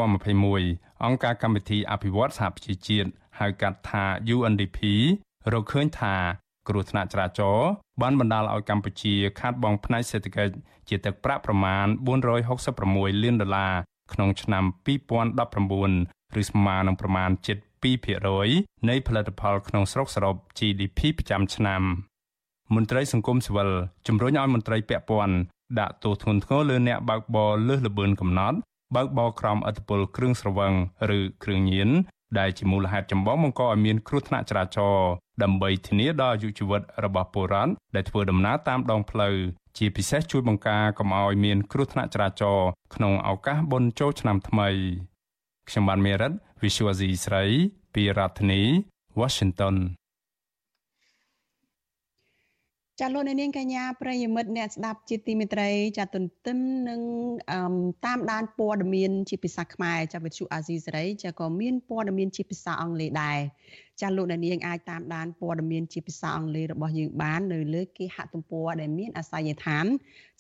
2021អង្គការកម្មវិធីអភិវឌ្ឍសហប្រជាជាតិហៅកាត់ថា UNDP រកឃើញថាគ្រោះថ្នាក់ចរាចរណ៍បានបណ្ដាលឲ្យកម្ពុជាខាតបង់ផ្នែកសេដ្ឋកិច្ចជាទឹកប្រាក់ប្រមាណ$466 លានក្នុងឆ្នាំ2019ឬស្មើនឹងប្រមាណជិត 2% នៃផលិតផលក្នុងស្រុកសរុប GDP ប្រចាំឆ្នាំមន្ត្រីសង្គមស៊ីវិលជំរុញឲ្យមន្ត្រីពាក់ព័ន្ធដាក់ទោសធ្ងន់ធ្ងរលើអ្នកបើកបរលើសល្បឿនកំណត់បើកបរក្រោមឥទ្ធិពលគ្រឿងស្រវឹងឬគ្រឿងញៀនដែលជាមូលហេតុចម្បងបង្កឲ្យមានគ្រោះថ្នាក់ចរាចរណ៍ដើម្បីធានាដល់អាយុជីវិតរបស់ពលរដ្ឋដែលធ្វើដំណើរតាមដងផ្លូវជាពិសេសជួយបង្ការកុំឲ្យមានគ្រោះថ្នាក់ចរាចរណ៍ក្នុងឱកាសបុណ្យចូលឆ្នាំថ្មីខ្ញុំបានមេរិត Visual Asia ស្រីពីរដ្ឋធានី Washington ចាលោកនាងកញ្ញាប្រិយមិត្តអ្នកស្ដាប់ជាទីមេត្រីចាទន្ទឹមនឹងតាមដានព័ត៌មានជាភាសាខ្មែរចាវិទ្យុអាស៊ីសេរីចាក៏មានព័ត៌មានជាភាសាអង់គ្លេសដែរចាលោកនាងអាចតាមដានព័ត៌មានជាភាសាអង់គ្លេសរបស់យើងបាននៅលើគេហទំព័រដែលមានអាសយដ្ឋានចា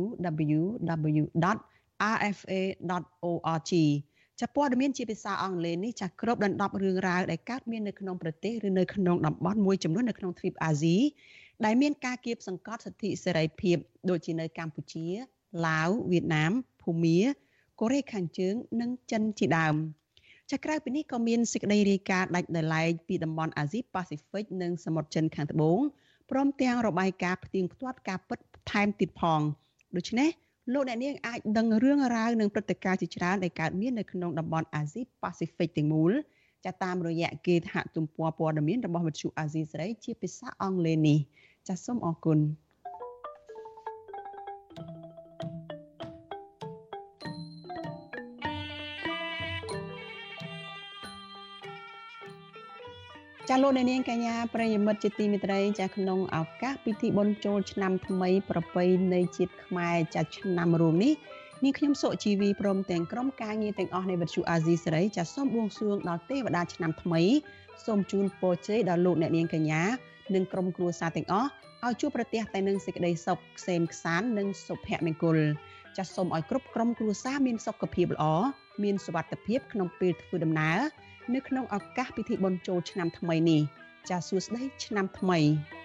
www.rfa.org ចាព័ត៌មានជាភាសាអង់គ្លេសនេះចាគ្របដណ្ដប់រឿងរ៉ាវដែលកើតមាននៅក្នុងប្រទេសឬនៅក្នុងតំបន់មួយចំនួននៅក្នុងទ្វីបអាស៊ីដែលមានការគៀបសង្កត់សិទ្ធិសេរីភាពដូចជានៅកម្ពុជាឡាវវៀតណាមភូមាកូរ៉េខាងជើងនិងចិនជាដើមចាក្រៅពីនេះក៏មានសេចក្តីរាយការណ៍ដាច់ដោយឡែកពីតំបន់អាស៊ីប៉ាស៊ីហ្វិកនិងសមុទ្រចិនខាងត្បូងព្រមទាំងរបាយការណ៍ផ្ទៀងផ្ទាត់ការពិតថែមទៀតផងដូច្នេះលោកអ្នកនាងអាចដឹងរឿងរ៉ាវនិងព្រឹត្តិការណ៍ជាច្រើនដែលកើតមាននៅក្នុងតំបន់អាស៊ីប៉ាស៊ីហ្វិកទាំងមូលចាតាមរយៈគេហទំព័រព័ត៌មានរបស់វិទ្យុអាស៊ីសេរីជាភាសាអង់គ្លេសនេះចាសសូមអរគុណចាលោកអ្នកនាងកញ្ញាប្រិយមិត្តជាទីមេត្រីចាក្នុងឱកាសពិធីបុណ្យចូលឆ្នាំថ្មីប្រពៃណីជាតិខ្មែរចាឆ្នាំរួមនេះនាងខ្ញុំសុជីវីព្រមទាំងក្រុមការងារទាំងអស់នៃវិទ្យុអាស៊ីសេរីចាសូមបួងសួងដល់ទេវតាឆ្នាំថ្មីសូមជូនពរជ័យដល់លោកអ្នកនាងកញ្ញានិងក្រុមគ្រួសារទាំងអស់ឲ្យជួបប្រទះតែនឹងសេចក្តីសុខក្សេមក្សាន្តនិងសុភមង្គលចាសូមឲ្យគ្រប់ក្រុមគ្រួសារមានសុខភាពល្អមានសុវត្ថិភាពក្នុងពេលធ្វើដំណើរនៅក្នុងឱកាសពិធីបុណ្យចូលឆ្នាំថ្មីនេះចាសួស្តីឆ្នាំថ្មី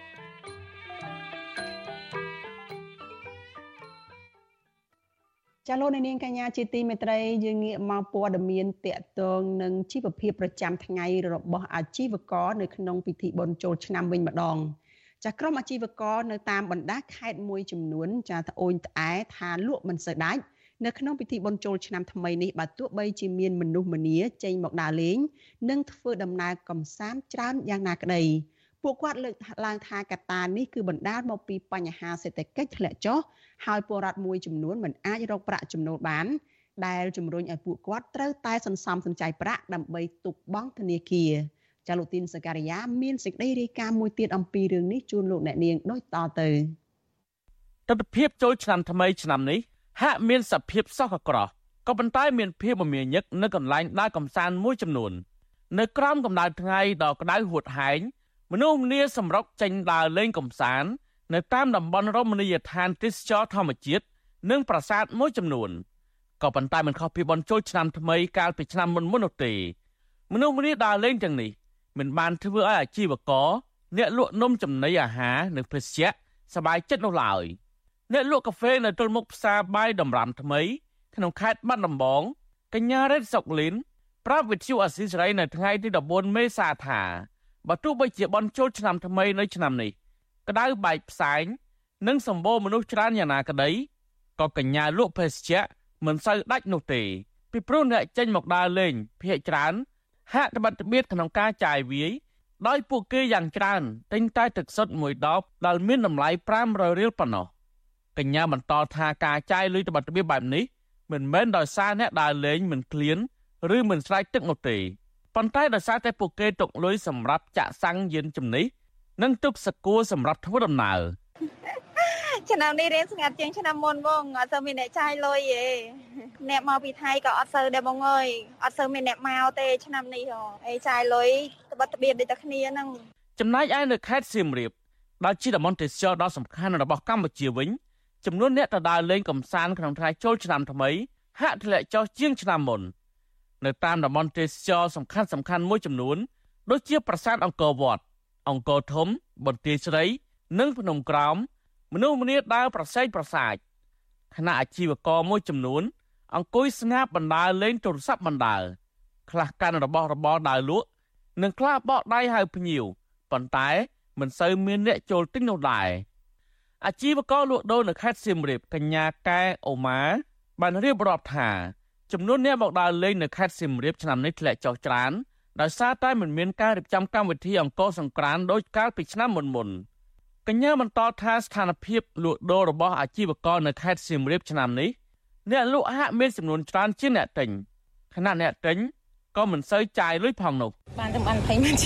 ចាលោកនាងកញ្ញាជាទីមេត្រីយើងងាកមកព័ត៌មានតកតងនឹងជីវភាពប្រចាំថ្ងៃរបស់អាជីវករនៅក្នុងពិធីបុណ្យចូលឆ្នាំវិញម្ដងចាក្រុមអាជីវករនៅតាមបណ្ដាខេត្តមួយចំនួនចាត្អូញត្អែថាលក់មិនសូវដាច់នៅក្នុងពិធីបុណ្យចូលឆ្នាំថ្មីនេះបើទោះបីជាមានមនុស្សម្នាចេញមកដើរលេងនិងធ្វើដំណើរកម្សាន្តច្រើនយ៉ាងណាក្តីពួកគាត់លើកឡើងថាកត្តានេះគឺបណ្ដាលមកពីបញ្ហាសេដ្ឋកិច្ចធ្លាក់ចុះហើយពលរដ្ឋមួយចំនួនមិនអាចរកប្រាក់ចំណូលបានដែលជំរុញឲ្យពួកគាត់ត្រូវតែសន្សំសំចៃប្រាក់ដើម្បីទុកបង់ធនាគារចាលោកទីនសការីយ៉ាមានសេចក្តីរាយការណ៍មួយទៀតអំពីរឿងនេះជូនលោកអ្នកនាងដូចតទៅទស្សនវិជ្ជាចូលឆ្នាំថ្មីឆ្នាំនេះហាក់មានសភាពសោកក្រោះក៏ប៉ុន្តែមានភាពមមាញឹកនៅកន្លែងដើរកម្សាន្តមួយចំនួននៅក្រោមកម្ដៅថ្ងៃដ៏ក្តៅហួតហែងមនុស្សម្នាសម្រុកចេញដើរលេងកម្សាន្តនៅតាមតំបន់រមណីយដ្ឋានទេសចរធម្មជាតិនិងប្រាសាទមួយចំនួនក៏ប៉ុន្តែមិនខុសពីបុណ្យចូលឆ្នាំថ្មីកាលពីឆ្នាំមុននោះទេមនុស្សម្នាដើរលេងទាំងនេះមិនបានធ្វើឲ្យអាជីវករអ្នកលក់នំចំណីអាហារនិងភេសជ្ជៈសប្បាយចិត្តនោះឡើយអ្នកលក់កាហ្វេនៅទល់មុខផ្សារបាយតម្រាំថ្មីក្នុងខេត្តបាត់ដំបងកញ្ញារ៉េតសុកលីនប្រាប់វិទ្យុអាស៊ីសេរីនៅថ្ងៃទី14មេសាថាបើទោះបីជាបុណ្យចូលឆ្នាំថ្មីនៅឆ្នាំនេះក្តៅបែកផ្សែងនិងសម្បូរមនុស្សច្រើនយ៉ាងណាក្តីក៏កញ្ញាលក់ភេសជ្ជៈមិនសូវដាច់នោះទេពីព្រោះអ្នកចេញមកដើរលេងភាគច្រើនហាក់ត្បិតត្បៀតក្នុងការចាយវាយដោយពួកគេយ៉ាងច្រើនទិញតែទឹកសុទ្ធមួយដបដែលមានតម្លៃ500រៀលប៉ុណ្ណោះកញ្ញាបន្តថាការចាយលុយត្បិតត្បៀតបែបនេះមិនមែនដោយសារអ្នកដើរលេងមិនឃ្លានឬមិនស្រេកទឹកនោះទេប៉ុន្តែដោយសារតែពួកគេទុកលុយសម្រាប់ចាក់សាំងយានជំនិះនិងទុកសកួរសម្រាប់ធ្វើដំណើរឆ្នាំនេះរៀងស្ងាត់ជាងឆ្នាំមុនបងអត់សូវមានអ្នកចាយលុយទេអ្នកមកពីថៃក៏អត់សូវដែរបងអើយអត់សូវមានអ្នកមកទេឆ្នាំនេះអីចាយលុយត្បិតត្បៀតដូចតែគ្នាហ្នឹងចំណែកឯនៅខេត្តសៀមរាបដែលជាតំបន់ទេសចរដ៏សំខាន់របស់កម្ពុជាវិញចំនួនអ្នកទៅដើរលេងកម្សាន្តក្នុងថ្ងៃចូលឆ្នាំថ្មីហាក់ធ្លាក់ចុះជាងឆ្នាំមុននៅតាមតំបន់ទេសចរសំខាន់មួយចំនួនដូចជាប្រាសាទអង្គរវត្តអង្គរធំបន្ទាយស្រីនិងភ្នំក្រោមមនុស្សម្នាដើរប្រសែងប្រសាចខណៈអាជីវករមួយចំនួនអង្គុយស្ងាបបណ្ដើរលេងទូរស័ព្ទបណ្ដើរខ្លះកាន់របស់របរដើរលក់និងខ្លះបកដៃហៅភ្ញៀវប៉ុន្តែមិនសូវមានអ្នកចូលទិញនោះដែរអាជីវករលក់ដូរនៅខេត្តសៀមរាបកញ្ញាកែអូម៉ាបានរៀបរាប់ថាចំនួនអ្នកមកដើរលេងនៅខេត្តសៀមរាបឆ្នាំនេះធ្លាក់ចុះច្រើនដោយសារតែមិនមានការរៀបចំកម្មវិធីអង្គរសង្ក្រាន្តដូចកាលពីឆ្នាំមុនកញ្ញាបន្តថាស្ថានភាពលក់ដូររបស់អាជីវករនៅខេត្តសៀមរាបឆ្នាំនេះអ្នកលក់ហាក់មានចំនួនច្រើនជាងអ្នកទិញខណៈអ្នកទិញក៏មិនសូវចាយលុយផងនោះបានតែបាន20ម៉ឺន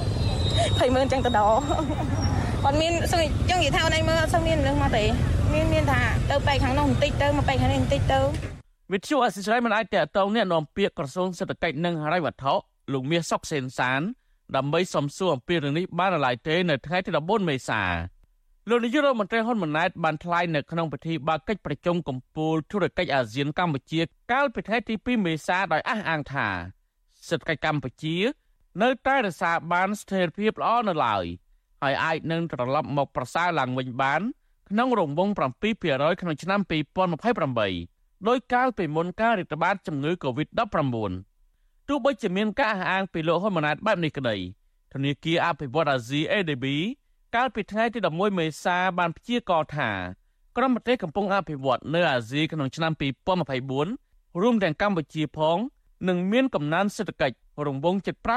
200000ចឹងទៅដល់អត់មានស្អីចឹងនិយាយថាអូនឯងមើលអត់សូវមានរឿងមកទេមានថាទៅបែកខាងនោះបន្តិចទៅមកបែកខាងនេះបន្តិចទៅវិទ្យុអសិរ័យមិនអាចតតងអ្នកនាំពាក្យក្រសួងសេដ្ឋកិច្ចនិងហិរញ្ញវត្ថុលោកមាសសុកសេនសានដើម្បីសំសួរអំពីរឿងនេះបានឡើយទេនៅថ្ងៃទី14មេសាលោកនាយករដ្ឋមន្ត្រីហ៊ុនម៉ាណែតបានថ្លែងនៅក្នុងពិធីបើកកិច្ចប្រជុំកំពូលធុរកិច្ចអាស៊ានកម្ពុជាកាលពីថ្ងៃទី2មេសាដោយអះអាងថាសេដ្ឋកិច្ចកម្ពុជានៅតែរក្សាបានស្ថិរភាពល្អនៅឡើយហើយអាចនឹងត្រឡប់មកប្រសើរឡើងវិញបានក្នុងរង្វង់ 7% ក្នុងឆ្នាំ2028ដោយកាលពីមុនការរាតត្បាតជំងឺ Covid-19 ទោះបីជាមានការអះអាងពីលោកហ៊ុនម៉ាណែតបែបនេះក្តីធនាគារអភិវឌ្ឍន៍អាស៊ី ADB កាលពីថ្ងៃទី11មេសាបានព្យាករណ៍ថាក្រុមប្រទេសកំពុងអភិវឌ្ឍនៅអាស៊ីក្នុងឆ្នាំ2024រួមទាំងកម្ពុជាផងនឹងមានកំណើនសេដ្ឋកិច្ចរង្វង់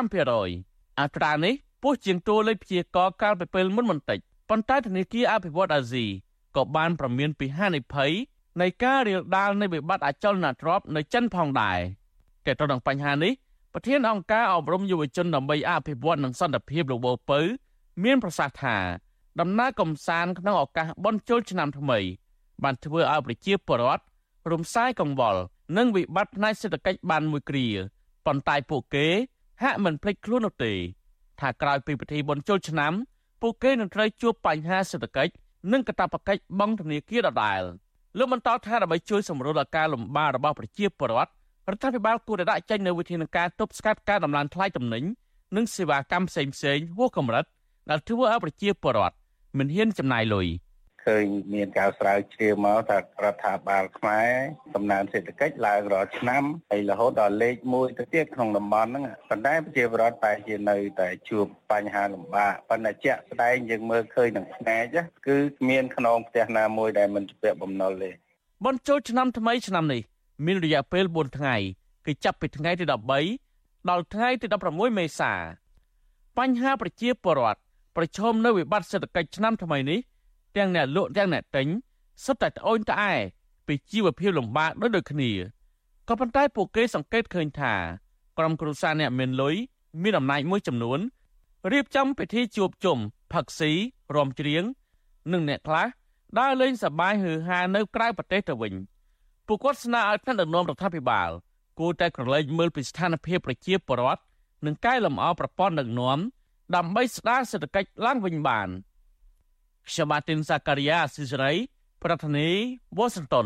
7.5% អត្រានេះពោះជាងតួលេខព្យាករណ៍កាលពីពេលមុនបន្តិចប៉ុន្តែធនាគារអភិវឌ្ឍន៍អាស៊ីក៏បានប្រមានពីហានិភ័យនៃការរាលដាលនៃវិបត្តិអចលនទ្រព្យនៅចិនផងដែរតែទៅនឹងបញ្ហានេះប្រធានអង្គការអប់រំយុវជនដើម្បីអភិវឌ្ឍនិងសន្តិភាពលោកបូពៅមានប្រសាសន៍ថាដំណើរកំសាន្តក្នុងឱកាសបុណ្យចូលឆ្នាំថ្មីបានធ្វើឲ្យប្រជាពលរដ្ឋរំសាយកង្វល់និងវិបត្តិផ្នែកសេដ្ឋកិច្ចបានមួយគ្រាប៉ុន្តែពួកគេហាក់មិនភ្លេចខ្លួននោះទេថាក្រោយពីពិធីបុណ្យចូលឆ្នាំពួកគេនឹងត្រូវជួបបញ្ហាសេដ្ឋកិច្ចនិងកាតព្វកិច្ចបង់ធនាគារដដែលលោកបន្តថាដើម្បីជួយសម្រួលដល់ការលំបាករបស់ប្រជាពលរដ្ឋរដ្ឋាភិបាលគួរតែដាក់ចេញនូវវិធានការទប់ស្កាត់ការដំឡើងថ្លៃទំនិញនិងសេវាកម្មផ្សេងៗហួសកម្រិតដែលធ្វើឲ្យប្រជាពលរដ្ឋមិនហ៊ានចំណាយលុយឃើញមានការស្រាវជ្រាវមកថារដ្ឋាភិបាលខ្មែរដំណើរសេដ្ឋកិច្ចឡើងរាល់ឆ្នាំហើយរហូតដល់លេខ1ទៅទៀតក្នុងតំបន់ហ្នឹងប៉ុន្តែប្រជាពលរដ្ឋតែជានៅតែជួបបញ្ហាលំបាកប៉ុន្តែជាក់ស្ដែងយើងមើលឃើញនឹងផ្នែកគឺមានខ្នងផ្ទះណាមួយដែលមិនជាក់បំណុលទេបុណ្យចូលឆ្នាំថ្មីឆ្នាំនេះមានរយៈពេល4ថ្ងៃគឺចាប់ពីថ្ងៃទី13ដល់ថ្ងៃទី16មេសាបញ្ហាប្រជាពលរដ្ឋប្រឈមនៅវិបត្តិសេដ្ឋកិច្ចឆ្នាំថ្មីនេះទាំងអ្នកលក់ទាំងអ្នកទិញសុទ្ធតែត្អូញត្អែពីជីវភាពលំបាកដូចគ្នាក៏ប៉ុន្តែពួកគេសង្កេតឃើញថាក្រុមគ្រួសារអ្នកមានលុយមានអំណាចមួយចំនួនរៀបចំពិធីជួបជុំផឹកស៊ីរាំច្រៀងនិងអ្នកខ្លះដើរលេងសប្បាយฮืអហានៅក្រៅប្រទេសទៅវិញពួកគាត់ស្នើឲ្យថ្នាក់ដឹកនាំរដ្ឋាភិបាលគួរតែក្រឡេកមើលពីស្ថានភាពប្រជាពលរដ្ឋនិងកែលម្អប្រព័ន្ធដឹកនាំដើម្បីស្ដារសេដ្ឋកិច្ចឡើងវិញបានខ្ញុំម៉ាទីនសាការីយ៉ាស៊ីសេរីប្រធានាធិបតី Washington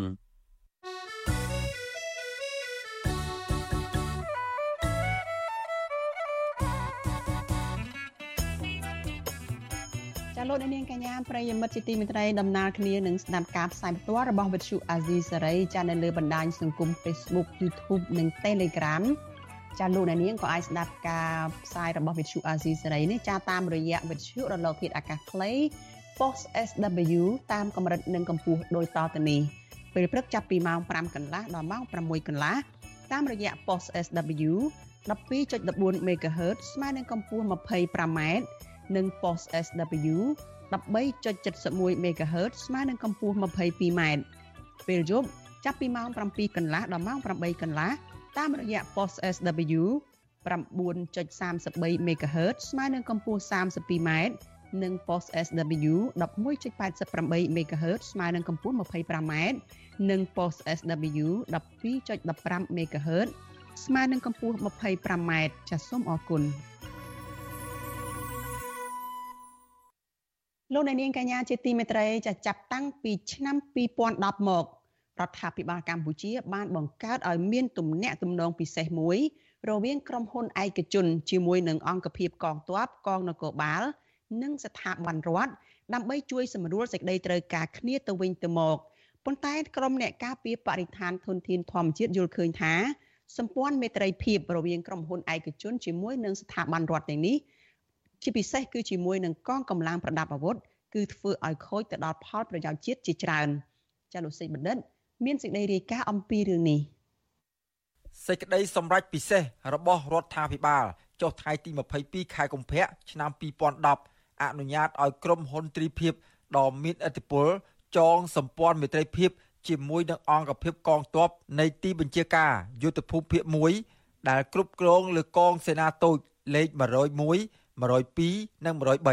លោកនាងកញ្ញាប្រិយមិត្តជាទីមេត្រីដំណើរគ្នានឹងស្ដាប់ការផ្សាយផ្ទាល់របស់វិទ្យុអាស៊ីសេរីចានៅលើបណ្ដាញសង្គម Facebook YouTube និង Telegram ចាលោកនាងក៏អាចស្ដាប់ការផ្សាយរបស់វិទ្យុអាស៊ីសេរីនេះចាតាមរយៈវិទ្យុរលកធាតុអាកាសខ្លី Post SW តាមកម្រិតនិងកម្ពស់ដូចតទៅនេះពេលព្រឹកចាប់ពីម៉ោង 5 កន្លះដល់ម៉ោង 6 កន្លះតាមរយៈ Post SW 12.14 MHz ស្មើនឹងកម្ពស់ 25m និង Post SW 13.71 MHz ស្មើនឹងកម្ពស់ 22m ពេលយប់ចាប់ពីម៉ោង 7 កន្លះដល់ម៉ោង 8 កន្លះតាមរយៈ Post SW 9.33 MHz ស្មើនឹងកម្ពស់ 32m និង Post SW 11.88 MHz ស្មើនឹងកម្ពស់ 25m និង Post SW 12.15 MHz ស្មើនឹងកម្ពស់ 25m ចាសសូមអរគុណលោកអ្នកនាងកញ្ញាជាទីមេត្រីចាចាប់តាំងពីឆ្នាំ2010មករដ្ឋាភិបាលកម្ពុជាបានបង្កើតឲ្យមានទំនាក់ទំនងពិសេសមួយរវាងក្រុមហ៊ុនឯកជនជាមួយនឹងអង្គភាពកងទ័ពកងនគរបាលនិងស្ថាប័នរដ្ឋដើម្បីជួយសម្រួលសេចក្តីត្រូវការគ្នាទៅវិញទៅមកប៉ុន្តែក្រុមអ្នកការពារបរិស្ថានធនធានធម្មជាតិយល់ឃើញថាសម្ព័ន្ធមេត្រីភាពរវាងក្រុមហ៊ុនឯកជនជាមួយនឹងស្ថាប័នរដ្ឋទាំងនេះជាពិសេសគឺជាមួយនឹងកងកម្លាំងប្រដាប់អាវុធគឺធ្វើឲ្យខូចទៅដល់ផលប្រយោជន៍ជាតិជាច្រើនចាលោកសេចបណ្ឌិតមានសេចក្តីរាយការណ៍អំពីរឿងនេះសេចក្តីសម្រេចពិសេសរបស់រដ្ឋាភិបាលចុះថ្ងៃទី22ខែកុម្ភៈឆ្នាំ2010អនុញ្ញាតឲ្យក្រុមហ៊ុនទ្រីភិបដ៏មានឥទ្ធិពលចងសម្ព័ន្ធមេត្រីភាពជាមួយនឹងអង្គភាពកងទ័ពនៃទីបញ្ជាការយុទ្ធភូមិភាគ1ដែលគ្រប់គ្រងលើកងសេនាតូចលេខ101 102 និង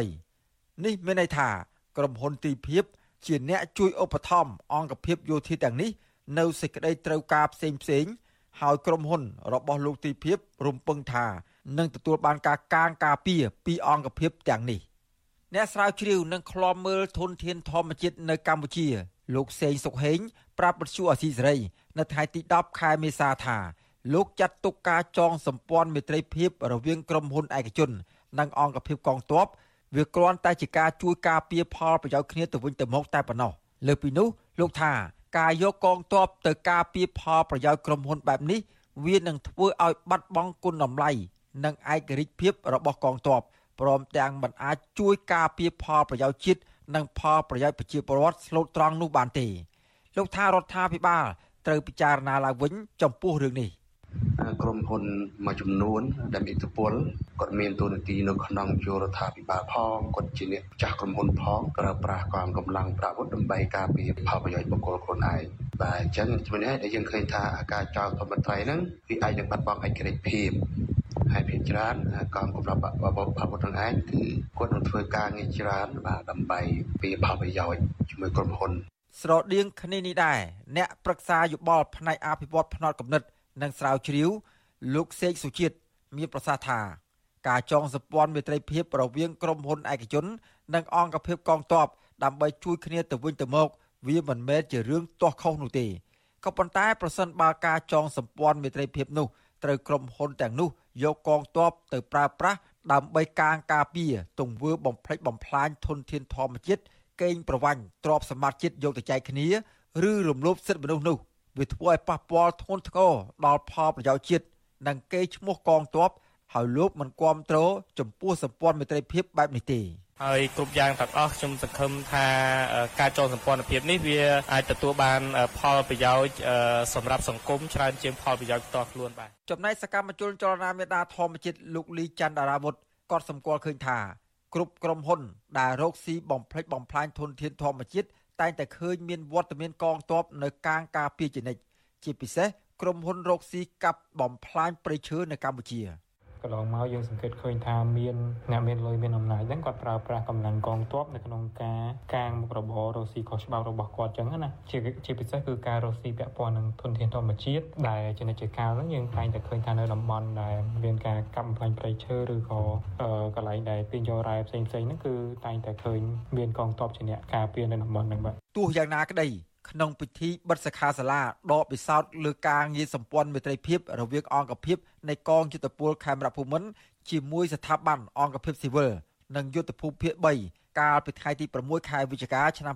103 នេះមានន័យថាក្រុមហ៊ុនទ្រីភិបជាអ្នកជួយឧបត្ថម្ភអង្គភាពយោធាទាំងនេះនៅសេចក្តីត្រូវការផ្សេងៗហើយក្រុមហ៊ុនរបស់លោកទ្រីភិបរំពឹងថានឹងទទួលបានការការពារពីអង្គភាពទាំងនេះអ្នកស្រាវជ្រាវនិងឃ្លាំមើលធនធានធម្មជាតិនៅកម្ពុជាលោកសេងសុកហេងប្រាប់វិទ្យុអាស៊ីសេរីនៅថ្ងៃទី10ខែមេសាថាលោកចាត់ទុកការចងសម្ព័ន្ធមេត្រីភាពរវាងក្រុមហ៊ុនឯកជននិងអង្គភាពកងទ័ពវាគ្រាន់តែជាការជួយការពារផលប្រយោជន៍គ្នាទៅវិញទៅមកតែប៉ុណ្ណោះលើពីនោះលោកថាការយកកងទ័ពទៅការពារផលប្រយោជន៍ក្រុមហ៊ុនបែបនេះវានឹងធ្វើឲ្យបាត់បង់គុណតម្លៃនិងឯករាជ្យភាពរបស់កងទ័ពព្រមទាំងមិនអាចជួយការពារផលប្រយោជន៍ជាតិនិងផលប្រយោជន៍ប្រជាពលរដ្ឋស្លូតត្រង់នោះបានទេលោកថារដ្ឋាភិបាលត្រូវពិចារណាឡើងវិញចំពោះរឿងនេះក្រុមហ៊ុនមួយចំនួនដែលមានឥទ្ធិពលគាត់មានតួនាទីនៅក្នុងយោរដ្ឋាភិបាលផងគាត់ជាអ្នកចាស់ក្រុមហ៊ុនផងប្រើប្រាស់កងកម្លាំងប្រដាប់អាវុធដើម្បីការពារផលប្រយោជន៍បុគ្គលខ្លួនឯងបាទអញ្ចឹងជំនាញដែលយើងឃើញថាការចោលធម្មត្រីហ្នឹងវាអាចនឹងបាត់បង់ឯករាជ្យភាពហើយភាគច្រើនកងកម្លាំងបព្វបុត្រទាំងឯងគឺគាត់នឹងធ្វើការងារច្រើនបាទដើម្បីពីផលប្រយោជន៍ជាមួយក្រុមហ៊ុនស្រដៀងគ្នានេះដែរអ្នកប្រឹក្សាយោបល់ផ្នែកអភិវឌ្ឍផ្នត់គំនិតនិងស្រាវជ្រាវលោកសេកសុជាតិមានប្រសាសន៍ថាការចងសម្ព័ន្ធមេត្រីភាពរវាងក្រុមហ៊ុនឯកជននិងអង្គភាពកងទ័ពដើម្បីជួយគ្នាទៅវិញទៅមកវាមិនមែនជារឿងទាស់ខុសនោះទេក៏ប៉ុន្តែប្រសិនបើការចងសម្ព័ន្ធមេត្រីភាពនោះត្រូវក្រុមហ៊ុនទាំងនោះយកកងទ័ពទៅប្រើប្រាស់ដើម្បីការពារទង្វើបំផ្លិចបំផ្លាញធនធានធម្មជាតិកេងប្រវ័ញ្ចទ្រព្យសម្បត្តិជាតិយកទៅចែកគ្នាឬរំលោភសិទ្ធិមនុស្សនោះវាធ្វើឲ្យប៉ះពាល់ធ្ងន់ធ្ងរដល់ផលប្រយោជន៍ជាតិនិងកេរ្តិ៍ឈ្មោះកងទ័ពហើយលោកមិនគាំទ្រចំពោះសម្ព័ន្ធមេត្រីភាពបែបនេះទេហើយគ្រប់យ៉ាងទាំងអស់ខ្ញុំសង្ឃឹមថាការចងសម្ព័ន្ធភាពនេះវាអាចទទួលបានផលប្រយោជន៍សម្រាប់សង្គមច្រើនជាងផលប្រយោជន៍ផ្ទាល់ខ្លួនបាទចំណែកសកម្មជនចលនាមេដាធម្មជាតិលោកលីច័ន្ទតារាវុធក៏សម្គាល់ឃើញថាគ្រប់ក្រុមហ៊ុនដែលរកស៊ីបំផ្លិចបំផ្លាញធនធានធម្មជាតិតែងតែឃើញមានវត្តមានកងទ័ពនៅកាងការពារជានិច្ចជាពិសេសក្រុមហ៊ុនរកស៊ីកាប់បំផ្លាញព្រៃឈើនៅកម្ពុជាកន្លងមកយើងសង្កេតឃើញថាមានអ្នកមានលុយមានអំណាចហ្នឹងគាត់ប្រើប្រាស់កម្លាំងកងទ័ពនៅក្នុងការកាងមុខរបររកស៊ីខុសច្បាប់របស់គាត់ចឹងណាជាពិសេសគឺការរកស៊ីពាក់ព័ន្ធនឹងធនធានធម្មជាតិដែលជានិច្ចកាលហ្នឹងយើងតែងតែឃើញថានៅតំបន់ដែលមានការកាប់បំផ្លាញព្រៃឈើឬក៏កន្លែងដែលទាញយករ៉ែផ្សេងហ្នឹងគឺតែងតែឃើញមានកងទ័ពជាអ្នកការពារនៅតំបន់ហ្នឹងបាទទោះយ៉ាងណាក្តីក្នុងពិធីបិទសិក្ខាសាលាដកពិសោធន៍លើការងារសម្ព័ន្ធមេត្រីភាពរវាងអង្គភាពនៃកងយុទ្ធពលខេមរភូមិន្ទជាមួយស្ថាប័នអង្គភាពស៊ីវិលនិងយុទ្ធភូមិភាគ3កាលពីថ្ងៃទី6ខែវិច្ឆិកាឆ្នាំ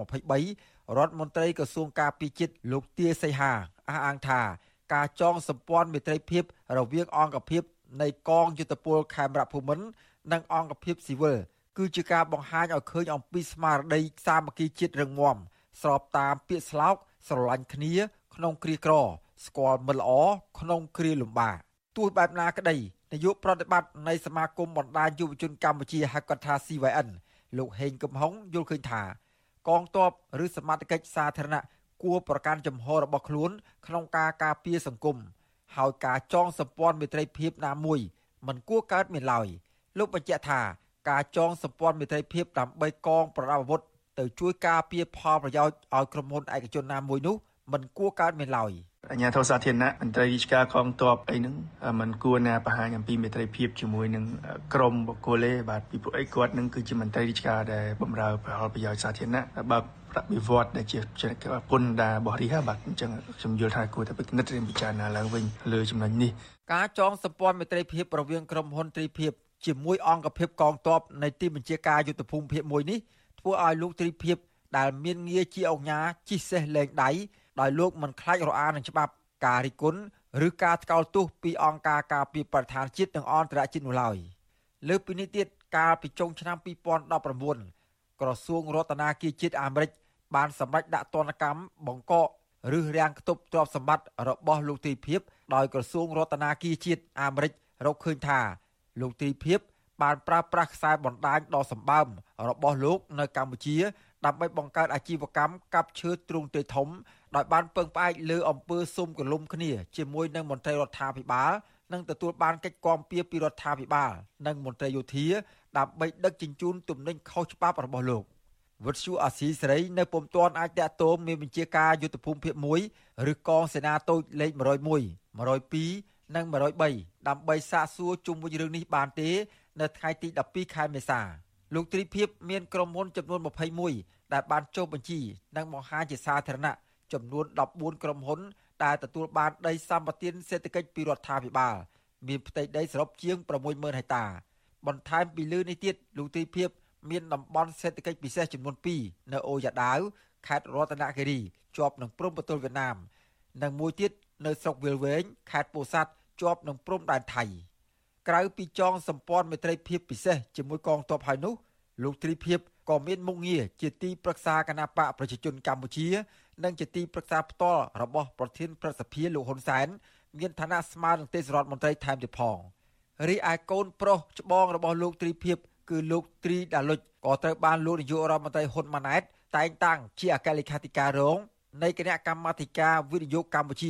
2023រដ្ឋមន្ត្រីក្រសួងការពារជាតិលោកទាសីហាអះអាងថាការចងសម្ព័ន្ធមេត្រីភាពរវាងអង្គភាពនៃកងយុទ្ធពលខេមរភូមិន្ទនិងអង្គភាពស៊ីវិលគឺជាការបង្ហាញឲ្យឃើញអំពីស្មារតីសាមគ្គីជាតិរឹងមាំស្របតាមពាក្យស្លោកស្រឡាញ់គ្នាក្នុងគ្រាក្រស្គាល់មិត្តល្អក្នុងគ្រាលំបាកទោះបែបណាក្តីនាយកប្រតិបត្តិនៃសមាគមបណ្ដាញយុវជនកម្ពុជាហៅកាត់ថា CYN លោកហេងកំហុងយល់ឃើញថាកងទ័ពឬសមត្ថកិច្ចសាធារណៈគួរប្រកាន់ជំហររបស់ខ្លួនក្នុងការការពារសង្គមហើយការចងសម្ព័ន្ធមេត្រីភាពណាមួយមិនគួរកើតមានឡើយលោកបញ្ជាក់ថាការចងសម្ព័ន្ធមេត្រីភាពដើម្បីកងប្រដាប់អាវុធទៅជួយការពារផលប្រយោជន៍ឲ្យក្រុមហ៊ុនឯកជនណាមួយនោះមិនគួរកើតមានឡើយអាជ្ញាធរសាធារណៈមន្ត្រីរាជការកងទ័ពអីហ្នឹងมันគួរណាបង្ហាញអំពីមេត្រីភាពជាមួយនឹងក្រមបុគ្គលទេបាទពីពួកអីគាត់នឹងគឺជាមន្ត្រីរាជការដែលបម្រើផលប្រយោជន៍សាធារណៈបើប្រតិវត្តដែលជាពន្ធដាររបស់រាជបាទអញ្ចឹងខ្ញុំយល់ថាគួរតែពិនិត្យរៀបពិចារណាឡើងវិញលើចំណុចនេះការចងសម្ព័ន្ធមេត្រីភាពរវាងក្រុមហ៊ុនត្រីភាពជាមួយអង្គភាពកងទ័ពនៃទីបញ្ជាការយុទ្ធភូមិភាគ1នេះធ្វើឲ្យលោកត្រីភាពដែលមានងារជាអង្គការជិះសេះលែងដៃដោយលោកមិនខ្លាចរអានឹងច្បាប់ការរិះគន់ឬការថ្កោលទោសពីអង្គការការពារបរិស្ថានជាតិនិងអន្តរជាតិនោះឡើយលើពីនេះទៀតកាលពីចុងឆ្នាំ2019ក្រសួងរដ្ឋាភិបាលជាតិអាមេរិកបានសម្រេចដាក់ទណ្ឌកម្មបង្កកឬរាំងខ្ទប់ទ្រព្យសម្បត្តិរបស់លោកត្រីភាពដោយក្រសួងរដ្ឋាភិបាលជាតិអាមេរិករកឃើញថាលោកត្រីភាពបានប្រើប្រាស់ខ្សែបណ្ដាញដ៏សម្បើមរបស់លោកនៅកម្ពុជាដើម្បីបង្កើតអាជីវកម្មកាប់ឈើទ្រង់ទ្រាយធំដោយបានពឹងផ្អែកលើអំពើសុំកលុំគ្នាជាមួយនឹងមន្ត្រីរដ្ឋាភិបាលនិងទទួលបានកិច្ចគាំពារពីរដ្ឋាភិបាលនិងមន្ត្រីយោធាដើម្បីដឹកជញ្ជូនទំនិញខុសច្បាប់របស់លោកវិទ្យុអាស៊ីសេរីនៅពុំទាន់អាចតាក់ទងមានបញ្ជាការយុទ្ធភូមិភាគ1ឬកងសេនាតូចលេខ101 102និង103ដើម្បីសាកសួរជុំវិញរឿងនេះបានទេនៅថ្ងៃទី12ខែមេសាលោកត្រីភាពមានក្រុមហ៊ុនចំនួន21ដែលបានចុះបញ្ជីនិងបង្ហាញជាសាធារណៈចំនួន14ក្រុមហ៊ុនដែលទទួលបានដីសម្បត្តិសេដ្ឋកិច្ចពីរដ្ឋាភិបាលមានផ្ទៃដីសរុបជាង 60,000 ហិកតាបន្ថែមពីលើនេះទៀតលោកត្រីភាពមានតំបន់សេដ្ឋកិច្ចពិសេសចំនួន2នៅអូយ៉ាដាវខេត្តរតនគិរីជាប់នឹងព្រំប្រទល់វៀតណាមនិងមួយទៀតនៅស្រុកវាលវែងខេត្តពោធិ៍សាត់ជាប់នឹងព្រំដែនថៃក្រៅពីចងសម្ព័ន្ធមេត្រីភាពពិសេសជាមួយកងទ័ពហើយនោះលោកត្រីភាពក៏មានមុខងារជាទីប្រឹក្សាគណៈបកប្រជាជនកម្ពុជានិងជាទីប្រឹក្សាផ្ទាល់របស់ប្រធានព្រឹទ្ធសភាលោកហ៊ុនសែនមានឋានៈស្មើនឹងទេសរដ្ឋមន្ត្រីថែមទៀតផងរីឯកូនប្រុសច្បងរបស់លោកត្រីភាពគឺលោកត្រីដាលុចក៏ត្រូវបានលោកនាយករដ្ឋមន្ត្រីហ៊ុនម៉ាណែតតែងតាំងជាអគ្គលេខាធិការរងនៃគណៈកម្មាធិការវិនិយោគកម្ពុជា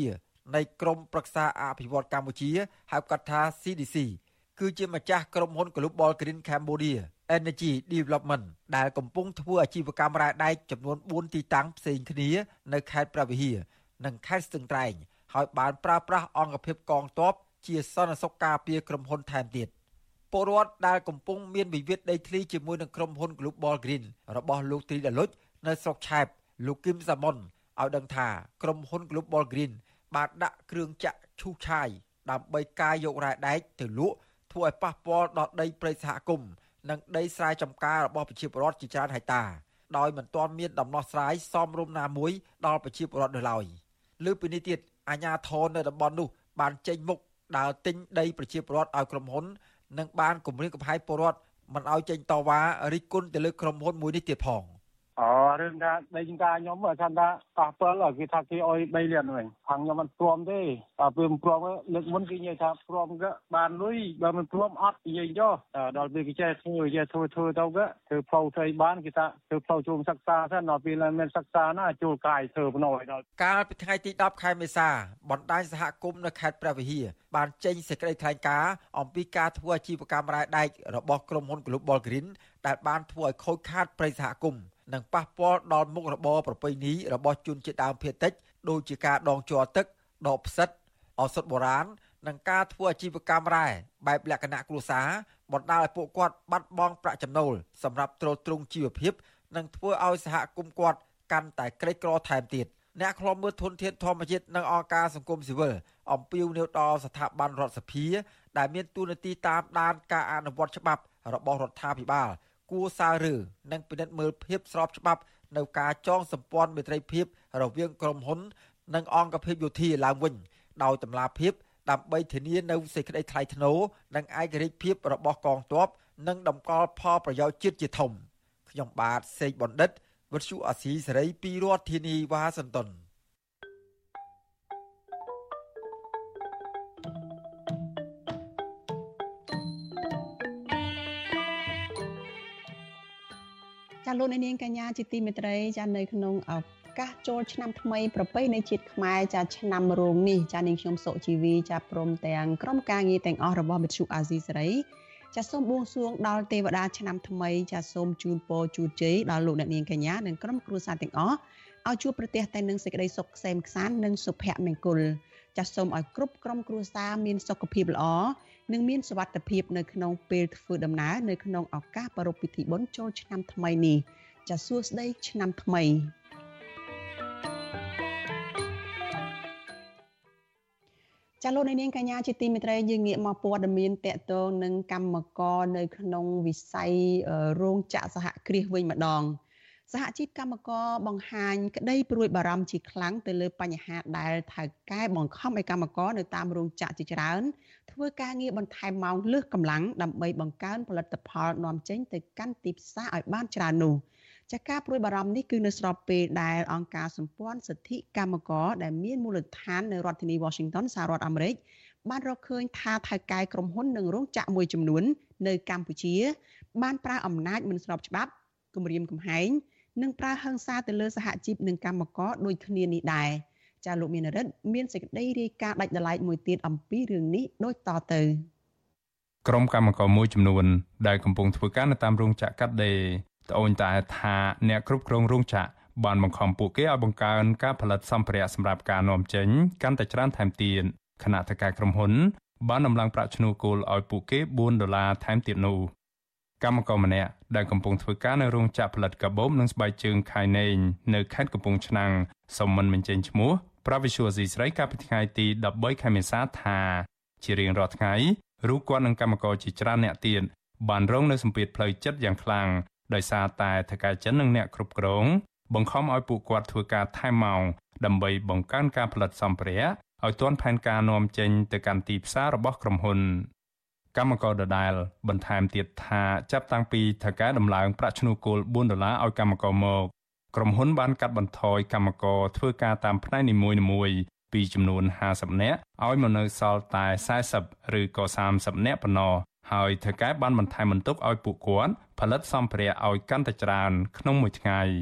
នៃក្រមប្រឹក្សាអភិវឌ្ឍកម្ពុជាហៅកាត់ថា CDC គឺជាម្ចាស់ក្រុមហ៊ុន Global Green Cambodia Energy Development ដែលកំពុងធ្វើអាជីវកម្មរ៉ែដែកចំនួន4ទីតាំងផ្សេងគ្នានៅខេត្តព្រះវិហារនិងខេត្តស្ទឹងត្រែងហើយបានប្រើប្រាស់អង្គភាពកងទ័ពជាសន្តិសុខការពារក្រុមហ៊ុនថែមទៀតពលរដ្ឋដែលកំពុងមានវិវាទដីធ្លីជាមួយនឹងក្រុមហ៊ុន Global Green របស់លោកត្រីដាលុចនៅស្រុកឆែបលោកគឹមសាមុនឲ្យដឹងថាក្រុមហ៊ុន Global Green បានដាក់គ្រឿងចាក់ឈូសឆាយដើម្បីកាយយករ៉ែដែកទៅលក់ធ្វើឲ្យប៉ះពាល់ដល់ដីព្រៃសហគមន៍និងដីស្រែចម្ការរបស់ប្រជាពលរដ្ឋជាច្រើនហិកតាដោយមិនទាន់មានដំណោះស្រាយសមរម្យណាមួយដល់ប្រជាពលរដ្ឋនៅឡើយលើពីនេះទៀតអាជ្ញាធរនៅតំបន់នោះបានចេញមុខដើរទិញដីប្រជាពលរដ្ឋឲ្យក្រុមហ៊ុននិងបានគម្រាមកំហែងពលរដ្ឋមិនឲ្យចេញតវ៉ារិះគន់ទៅលើក្រុមហ៊ុនមួយនេះទៀតផងរឿងថាដីចម្ការខ្ញុំថាប៉ះពាល់គេថាគេឲ្យ3លានវិញខាងខ្ញុំមិនព្រមទេតែពេលមិនព្រមលើកមុនគេនិយាយថាព្រមក៏បានលុយបើមិនព្រមអត់និយាយចុះដល់ពេលគេចេះធ្វើទៅក៏ធ្វើផ្លូវធ្វើបានគេថាធ្វើផ្លូវជួងសិក្សាសិនដល់ពេលមានសិក្សាណាជួលកាយធ្វើភ្នំឲ្យដល់កាលពីថ្ងៃទី10ខែមេសាបណ្ដាញសហគមន៍នៅខេត្តព្រះវិហារបានចេញសេចក្តីថ្លែងការណ៍អំពីការធ្វើអាជីវកម្មរ៉ែដែករបស់ក្រុមហ៊ុន Global Green ដែលបានធ្វើឲ្យខូចខាតព្រៃសហគមន៍និងប៉ះពាល់ដល់មុខរបរប្រពៃណីរបស់ជនជាតិដើមភាគតិចដូចជាការដងជ័រទឹកដកផ្សិតឱសថបុរាណនិងការធ្វើអាជីវកម្មរ៉ែបែបលក្ខណៈគ្រួសារបណ្ដាលឲ្យពួកគាត់បាត់បង់ប្រាក់ចំណូលសម្រាប់ទ្រទ្រង់ជីវភាពនិងធ្វើឲ្យសហគមន៍គាត់កាន់តែក្រីក្រថែមទៀតអ្នកខ្លំមើលធនធានធម្មជាតិនិងអង្គការសង្គមស៊ីវិលអំពាវនាវដល់ស្ថាប័នរដ្ឋសភាដែលមានតួនាទីតាមដានការអនុវត្តច្បាប់របស់រដ្ឋាភិបាលគួរសាររើនិងពិនិត្យមើលភាពស្របច្បាប់នៅការចងសម្ព័ន្ធមេត្រីភាពរវាងក្រុមហ៊ុននិងអង្គភាពយោធាឡើងវិញដោយតម្លាភាពដើម្បីធានានូវសេចក្តីថ្លៃថ្នូរនិងឯករាជ្យភាពរបស់កងទ័ពនិងតម្កល់ផលប្រយោជន៍ជាតិជាធំខ្ញុំបាទសេកបណ្ឌិតវិទ្យុអាស៊ីសេរីពីរដ្ឋធានីវ៉ាស៊ីនតោនចាលោកនាងកញ្ញាជាទីមេត្រីចានៅក្នុងឱកាសចូលឆ្នាំថ្មីប្រពៃណីជាតិខ្មែរចាឆ្នាំរោងនេះចានាងខ្ញុំសុជីវីចាព្រមទាំងក្រុមការងារទាំងអស់របស់វិទ្យុអាស៊ីសេរីចាសូមបួងសួងដល់ទេវតាឆ្នាំថ្មីចាសូមជូនពរជូនជ័យដល់លោកអ្នកនាងកញ្ញានិងក្រុមគ្រួសារទាំងអស់ឲ្យជួបប្រទះតែនឹងសេចក្តីសុខក្សេមក្សាន្តនិងសុភមង្គលចាសូមឲ្យគ្រប់ក្រុមគ្រួសារមានសុខភាពល្អនិងមានសុវត្ថិភាពនៅក្នុងពេលធ្វើដំណើរនៅក្នុងឱកាសប្រារព្ធពិធីបុណ្យចូលឆ្នាំថ្មីនេះចាសួស្តីឆ្នាំថ្មីចាលោកនាងកញ្ញាជាទីមេត្រីយើងងាកមកព័ត៌មានតកតងនឹងកម្មករនៅក្នុងវិស័យរោងចក្រសហគ្រាសវិញម្ដងសហជីពកម្មករបង្ហាញក្តីព្រួយបារម្ភជាខ្លាំងទៅលើបញ្ហាដែលថៅកែបង្ខំឲ្យកម្មករនៅតាមរោងចក្រជាច្រើនធ្វើការងារបន្ថែមម៉ោងលើសកម្លាំងដើម្បីបង្កើនផលិតផលនាំចេញទៅកាន់ទីផ្សារឲ្យបានច្រើននោះចាការព្រួយបារម្ភនេះគឺនៅស្របពេលដែលអង្គការសម្ព័ន្ធសិទ្ធិកម្មករដែលមានមូលដ្ឋាននៅរដ្ឋធានី Washington សហរដ្ឋអាមេរិកបានរកឃើញថាថៅកែក្រុមហ៊ុននិងរោងចក្រមួយចំនួននៅកម្ពុជាបានប្រើអំណាចមិនស្របច្បាប់គំរាមកំហែងនិងប្រើហិង្សាទៅលើសហជីពនិងកម្មករដូចគ្នានេះដែរចាលោកមានរិទ្ធមានសេចក្តីរាយការណ៍ដាច់ដライមួយទៀតអំពីរឿងនេះដូចតទៅក្រុមកម្មករមួយចំនួនដែលកំពុងធ្វើការនៅតាមរោងចក្រកាត់ដេរត្អូញត្អែថាអ្នកគ្រប់គ្រងរោងចក្របានបង្ខំពួកគេឲ្យបង្កើនការផលិតសម្ភារៈសម្រាប់ការនាំចេញកាន់តែច្រើនថែមទៀតខណៈថៅកែក្រុមហ៊ុនបានដំឡើងប្រាក់ឈ្នួលគោលឲ្យពួកគេ$4ថែមទៀតនោះកម្មករម្នាក់ដែលកំពុងធ្វើការនៅរោងចក្រផលិតកាបូបនិងស្បែកជើងខៃណេងនៅខេត្តកំពង់ឆ្នាំងសូមមិនបញ្ចេញឈ្មោះប្រាវិសុយអេស៊ីស្រីកាលពីថ្ងៃទី13ខែមេសាថាជារៀងរាល់ថ្ងៃរូបគាត់និងកម្មករជាច្រើនអ្នកទៀតបានរងនៅសម្ពាធផ្លូវចិត្តយ៉ាងខ្លាំងដោយសារតែថៅកែចិននិងអ្នកគ្រប់គ្រងបង្ខំឲ្យពួកគាត់ធ្វើការថែមម៉ោងដើម្បីបង្កើនការផលិតសម្ភារៈឲ្យទាន់ផែនការនាំចេញទៅកាន់ទីផ្សាររបស់ក្រុមហ៊ុនកម្មករដដែលបន្ថែមទៀតថាចាប់តាំងពីថៅកែដំឡើងប្រាក់ឈ្នួលគោល$4ឲ្យកម្មករមកក្រុមហ៊ុនបានកាត់បន្ថយកម្មករធ្វើការតាមផ្នែកនីមួយៗពីចំនួន50នាក់ឲ្យមកនៅសល់តែ40ឬក៏30នាក់ប៉ុណ្ណោះហើយថៅកែបានបន្ថែមបន្ទុកឲ្យពួកគាត់ផលិតសម្ភារៈឲ្យកាន់តែច្រើនក្នុងមួយថ្ងៃប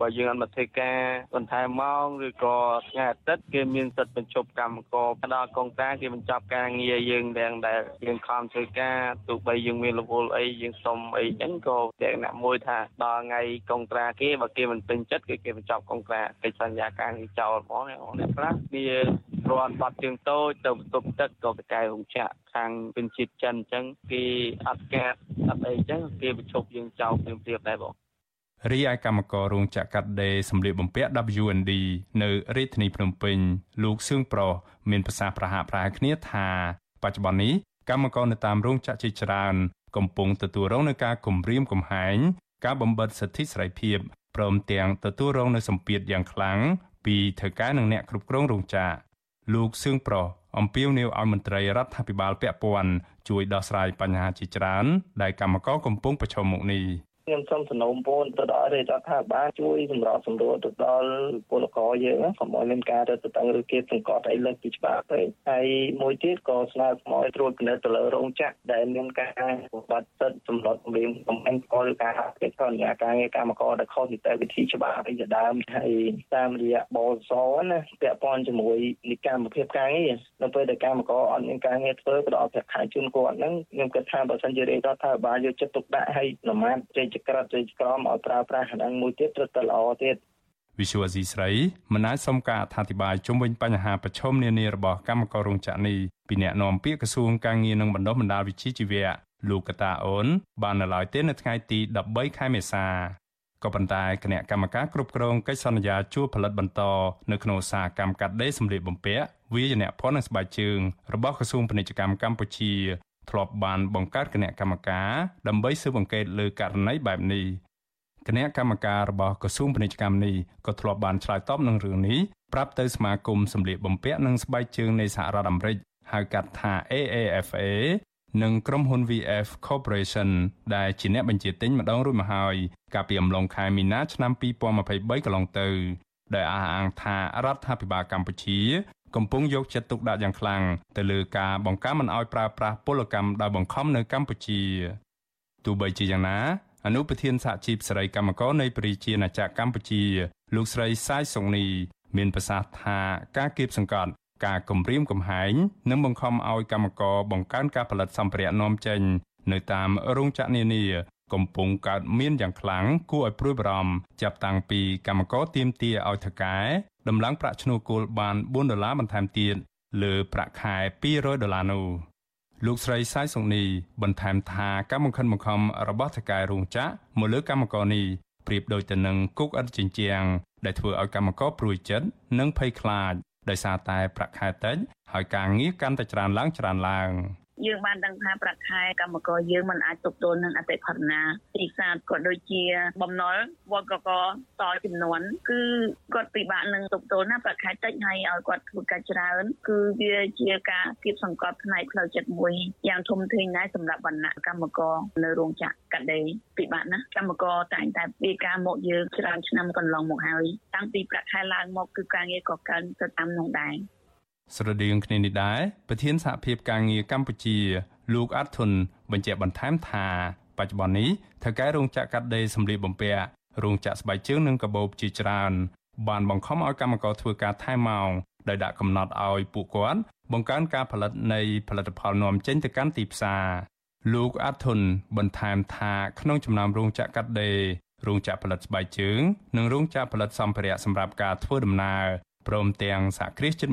បើយើងអត់មកធ្វើការបន្ថែមម៉ោងឬក៏ថ្ងៃអាទិត្យគេមានសិទ្ធិបញ្ឈប់កម្មករដល់កងត្រាគេបញ្ចប់ការងារយើងទាំងដែលយើងខំធ្វើការទោះបីយើងមានរវល់អីយើងសុំអីចឹងក៏តែអ្នកមួយថាដល់ថ្ងៃកងត្រាគេបើគេមិនពេញចិត្តគេបញ្ចប់កងត្រាកិច្ចសន្យាការងារចោលហ្មងអ្នកខ្លះវារាន់បាត់ជើងតូចទៅបន្ទប់ទឹកក៏បកែរោងចក្រខាងពេញជាតិចិនអញ្ចឹងគេអត់កាត់អត់អីអញ្ចឹងគេបញ្ឈប់យើងចោលព្រាបដែរបងរីឯកម្មកររោងចក្រកាត់ដេរសម្លៀកបំពាក់ WND នៅរាជធានីភ្នំពេញលោកសឿងប្រុសមានប្រសាសន៍ប្រហាក់ប្រហែលគ្នាថាបច្ចុប្បន្ននេះកម្មករនៅតាមរោងចក្រជាច្រើនកំពុងទទួលរងនឹងការគំរាមកំហែងការបំបិទសិទ្ធិសេរីភាពព្រមទាំងទទួលរងនឹងសម្ពាធយ៉ាងខ្លាំងពីថៅកែនិងអ្នកគ្រប់គ្រងរោងចក្រលោកសឿងប្រុសអំពាវនាវឲ្យមន្ត្រីរដ្ឋាភិបាលពាក់ព័ន្ធជួយដោះស្រាយបញ្ហាជាច្រើនដែលកម្មករកំពុងប្រឈមមុខនេះខ្ញុំសូមសំណូមពរទៅដល់រដ្ឋាភិបាលជួយសម្របសម្រួលទៅដល់ពលករយើងកុំឲ្យមានការរឹតបន្តឹងឬគេសង្កត់អីលើសពីច្បាប់ទេហើយមួយទៀតក៏ស្នើសុំឲ្យត្រួតពិនិត្យទៅលើរោងចក្រដែលមានការបំបត្តិសិទ្ធិសម្លុតម្រៀងកំហែងផលការកិច្ចសន្យាការងារកម្មករដែលខុសពីវិធីច្បាប់អីជាដើមហើយតាមរយៈបសណាពាក់ព័ន្ធជាមួយនីតិកម្មភាពការងារនៅពេលដែលកម្មករអត់មានការងារធ្វើក៏ដល់ប្រាក់ខែជូនគាត់ហ្នឹងខ្ញុំគិតថាបើសិនជារដ្ឋាភិបាលយកចិត្តទុកដាក់ឲ្យប្រមាណក្រាត់ក្រមឲ្យប្រើប្រាស់ហ្នឹងមួយទៀតត្រូវតែល្អទៀតវិសុវអាស៊ីស្រីមិនអាចសុំការអធិប្បាយជុំវិញបញ្ហាប្រឈមនានារបស់កម្មកររោងចក្រនេះពីអ្នកនាំពាក្យក្រសួងការងារនិងបណ្ដុះបណ្ដាលវិជ្ជាជីវៈលោកកតាអូនបាននៅឡើយទេនៅថ្ងៃទី13ខែមេសាក៏ប៉ុន្តែគណៈកម្មការគ្រប់គ្រងកិច្ចសន្យាជួលផលិតបន្តនៅក្នុងឧស្សាហកម្មកាត់ដេរសម្លៀកបំពាក់វាយនភ័ណ្ឌនិងស្បែកជើងរបស់ក្រសួងពាណិជ្ជកម្មកម្ពុជាធ្លាប់បានបង្កើតគណៈកម្មការដើម្បីស៊ើបអង្កេតលើករណីបែបនេះគណៈកម្មការរបស់ក្រសួងពាណិជ្ជកម្មនេះក៏ធ្លាប់បានឆ្លើយតបនឹងរឿងនេះប្រាប់ទៅសមាគមសម្លៀកបំពាក់និងស្បែកជើងនៃសហរដ្ឋអាមេរិកហៅកាត់ថា AAFA និងក្រុមហ៊ុន VF Corporation ដែលជាអ្នកបញ្ជាទិញម្ដងរួចមកហើយកាលពីអំឡុងខែមីនាឆ្នាំ2023កន្លងទៅដែលអះអាងថារដ្ឋាភិបាលកម្ពុជាកំពុងយកចិត្តទុកដាក់យ៉ាងខ្លាំងទៅលើការបង្ការមិនឲ្យប្រើប្រាស់ពលកម្មដោយបង្ខំនៅកម្ពុជាទោះបីជាយ៉ាងណាអនុប្រធានសហជីពសេរីកម្មករនៃប្រជាណាចក្រកម្ពុជាលោកស្រីសាយសុងនីមានប្រសាសន៍ថាការគៀបសង្កត់ការគំរាមកំហែងនិងបង្ខំឲ្យកម្មករបង្កើនការផលិតសម្ភារៈនាំចេញនៅតាមរោងចក្រនានាកំពុងកើតមានយ៉ាងខ្លាំងគួរឲ្យព្រួយបារម្ភចាប់តាំងពីកម្មករទាមទារឲ្យថៅកែដំឡើងប្រាក់ឈ្នួលគោលបាន$4បន្ថែមទៀតលើប្រាក់ខែ$200នោះលោកស្រីសាយសុងនីបន្ថែមថាការបង្ខិតបង្ខំរបស់ថៅកែរោងចក្រមកលើកម្មករនេះប្រៀបដូចទៅនឹងគុកឥតជញ្ជាំងដែលធ្វើឲ្យកម្មករព្រួយចិត្តនិងភ័យខ្លាចដោយសារតែប្រាក់ខែតិចហើយការងារកាន់តែច្រើនឡើងយើងបានដឹងថាប្រាក់ខែកម្មករយើងមិនអាចទប់ទល់នឹងអតិផរណាទីផ្សារក៏ដូចជាបំណុលវត្តកកតចំនួនគឺគាត់ពិបាកនឹងទប់ទល់ណាប្រាក់ខែតិចហើយឲ្យគាត់ធ្វើការច្រើនគឺវាជាការគៀបសង្កត់ផ្នែកផ្លូវចិត្តមួយយ៉ាងធំធេងដែរសម្រាប់វណ្ណៈកម្មករនៅរោងចក្រកាត់ដេរពិបាកណាស់កម្មករតែងតែពីការមកយើងច្រើនឆ្នាំកន្លងមកហើយតាំងពីប្រាក់ខែឡើងមកគឺការងារក៏កើនទៅតាមនោះដែរស្រដៀងគ្នានេះដែរប្រធានសហភាពការងារកម្ពុជាលោកអាត់ធុនបញ្ជាក់បន្ថែមថាបច្ចុប្បន្ននេះថៅកែរោងចក្រកាត់ដេរសម្លៀកបំពាក់រោងចក្រស្បែកជើងនិងកាបូបជាច្រើនបានបង្ខំឲ្យកម្មករធ្វើការថែមម៉ោងដោយដាក់កំណត់ឲ្យពួកគាត់បង្កើនការផលិតនៃផលិតផលនាំចេញទៅកាន់ទីផ្សារលោកអាត់ធុនបន្ថែមថាក្នុងចំណោមរោងចក្រកាត់ដេររោងចក្រផលិតស្បែកជើងនិងរោងចក្រផលិតសម្ភារៈសម្រាប់ការធ្វើដំណើរព្រមទាំងសហគ្រាសជិត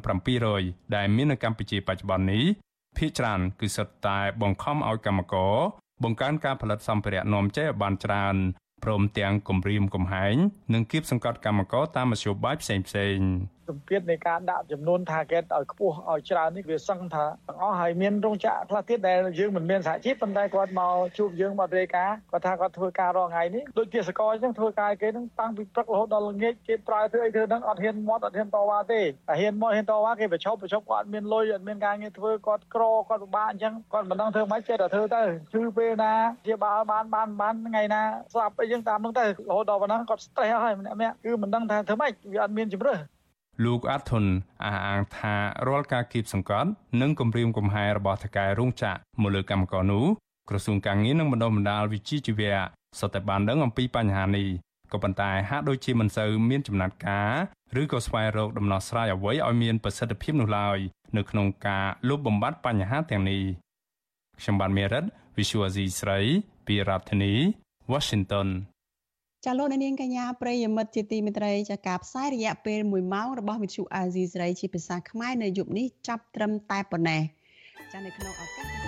1700ដែលមាននៅកម្ពុជាបច្ចុប្បន្ននេះភាគច្រើនគឺសុទ្ធតែបង្ខំឲ្យកម្មករបង្កើនការផលិតសម្ភារៈនាំចេញឲ្យបានច្រើនព្រមទាំងគំរាមកំហែងនិងគៀបសង្កត់កម្មករតាមមធ្យោបាយផ្សេងៗសម្ពាធនៃការដាក់ចំនួន target ឲ្យខ្ពស់ឲ្យច្រើននេះវាសឹងថាទាំងអស់ហើយមានរោងចក្រខ្លះទៀតដែលយើងមិនមានសហជីពប៉ុន្តែគាត់មកជួបយើងមករាយការណ៍គាត់ថាគាត់ធ្វើការរាល់ថ្ងៃនេះដូចជាសកលអញ្ចឹងធ្វើការគេនឹងតាំងពីព្រឹករហូតដល់ល្ងាចគេប្រើធ្វើអីធ្វើហ្នឹងអត់ហ៊ានមាត់អត់ហ៊ានតវ៉ាទេតែហ៊ានមកហ៊ានតវ៉ាគេប្រឈប់គាត់អត់មានលុយអត់មានការងារធ្វើគាត់ក្រគាត់ពិបាកអញ្ចឹងគាត់មិនដឹងធ្វើម៉េចចេះតែធ្វើទៅជឿពេលណាជាបាលបានថ្ងៃណាស្លាប់អីចឹងតាមនោះទៅរហូតដល់ប៉ុណ្ណឹងគាត់ stress ហើយម្នាក់គឺមិនដឹងថាធ្វើម៉េចវាអត់មានជំរឿនលោកអាត់ធុនអះអាងថារាល់ការគៀបសង្កត់និងគំរាមកំហែងរបស់ថៅកែរោងចក្រមកលើកម្មករនោះក្រសួងការងារនិងបណ្ដុះបណ្ដាលវិជ្ជាជីវៈសុទ្ធតែបានដឹងអំពីបញ្ហានេះក៏ប៉ុន្តែហាក់ដូចជាមិនសូវមានចំណាត់ការឬក៏ស្វែងរកដំណោះស្រាយអ្វីឲ្យមានប្រសិទ្ធភាពនោះឡើយនៅក្នុងការលុបបំបាត់បញ្ហាទាំងនេះខ្ញុំបានមេរិត Visual Asia ស្រីពីរដ្ឋធានី Washington ចាលោកនាងកញ្ញាប្រិយមិត្តជាទីមេត្រីចាការផ្សាយរយៈពេល1ម៉ោងរបស់វិទ្យុអាស៊ីសេរីជាភាសាខ្មែរនៅយប់នេះចាប់ត្រឹមតែប៉ុណ្ណេះចានៅក្នុងឱកាស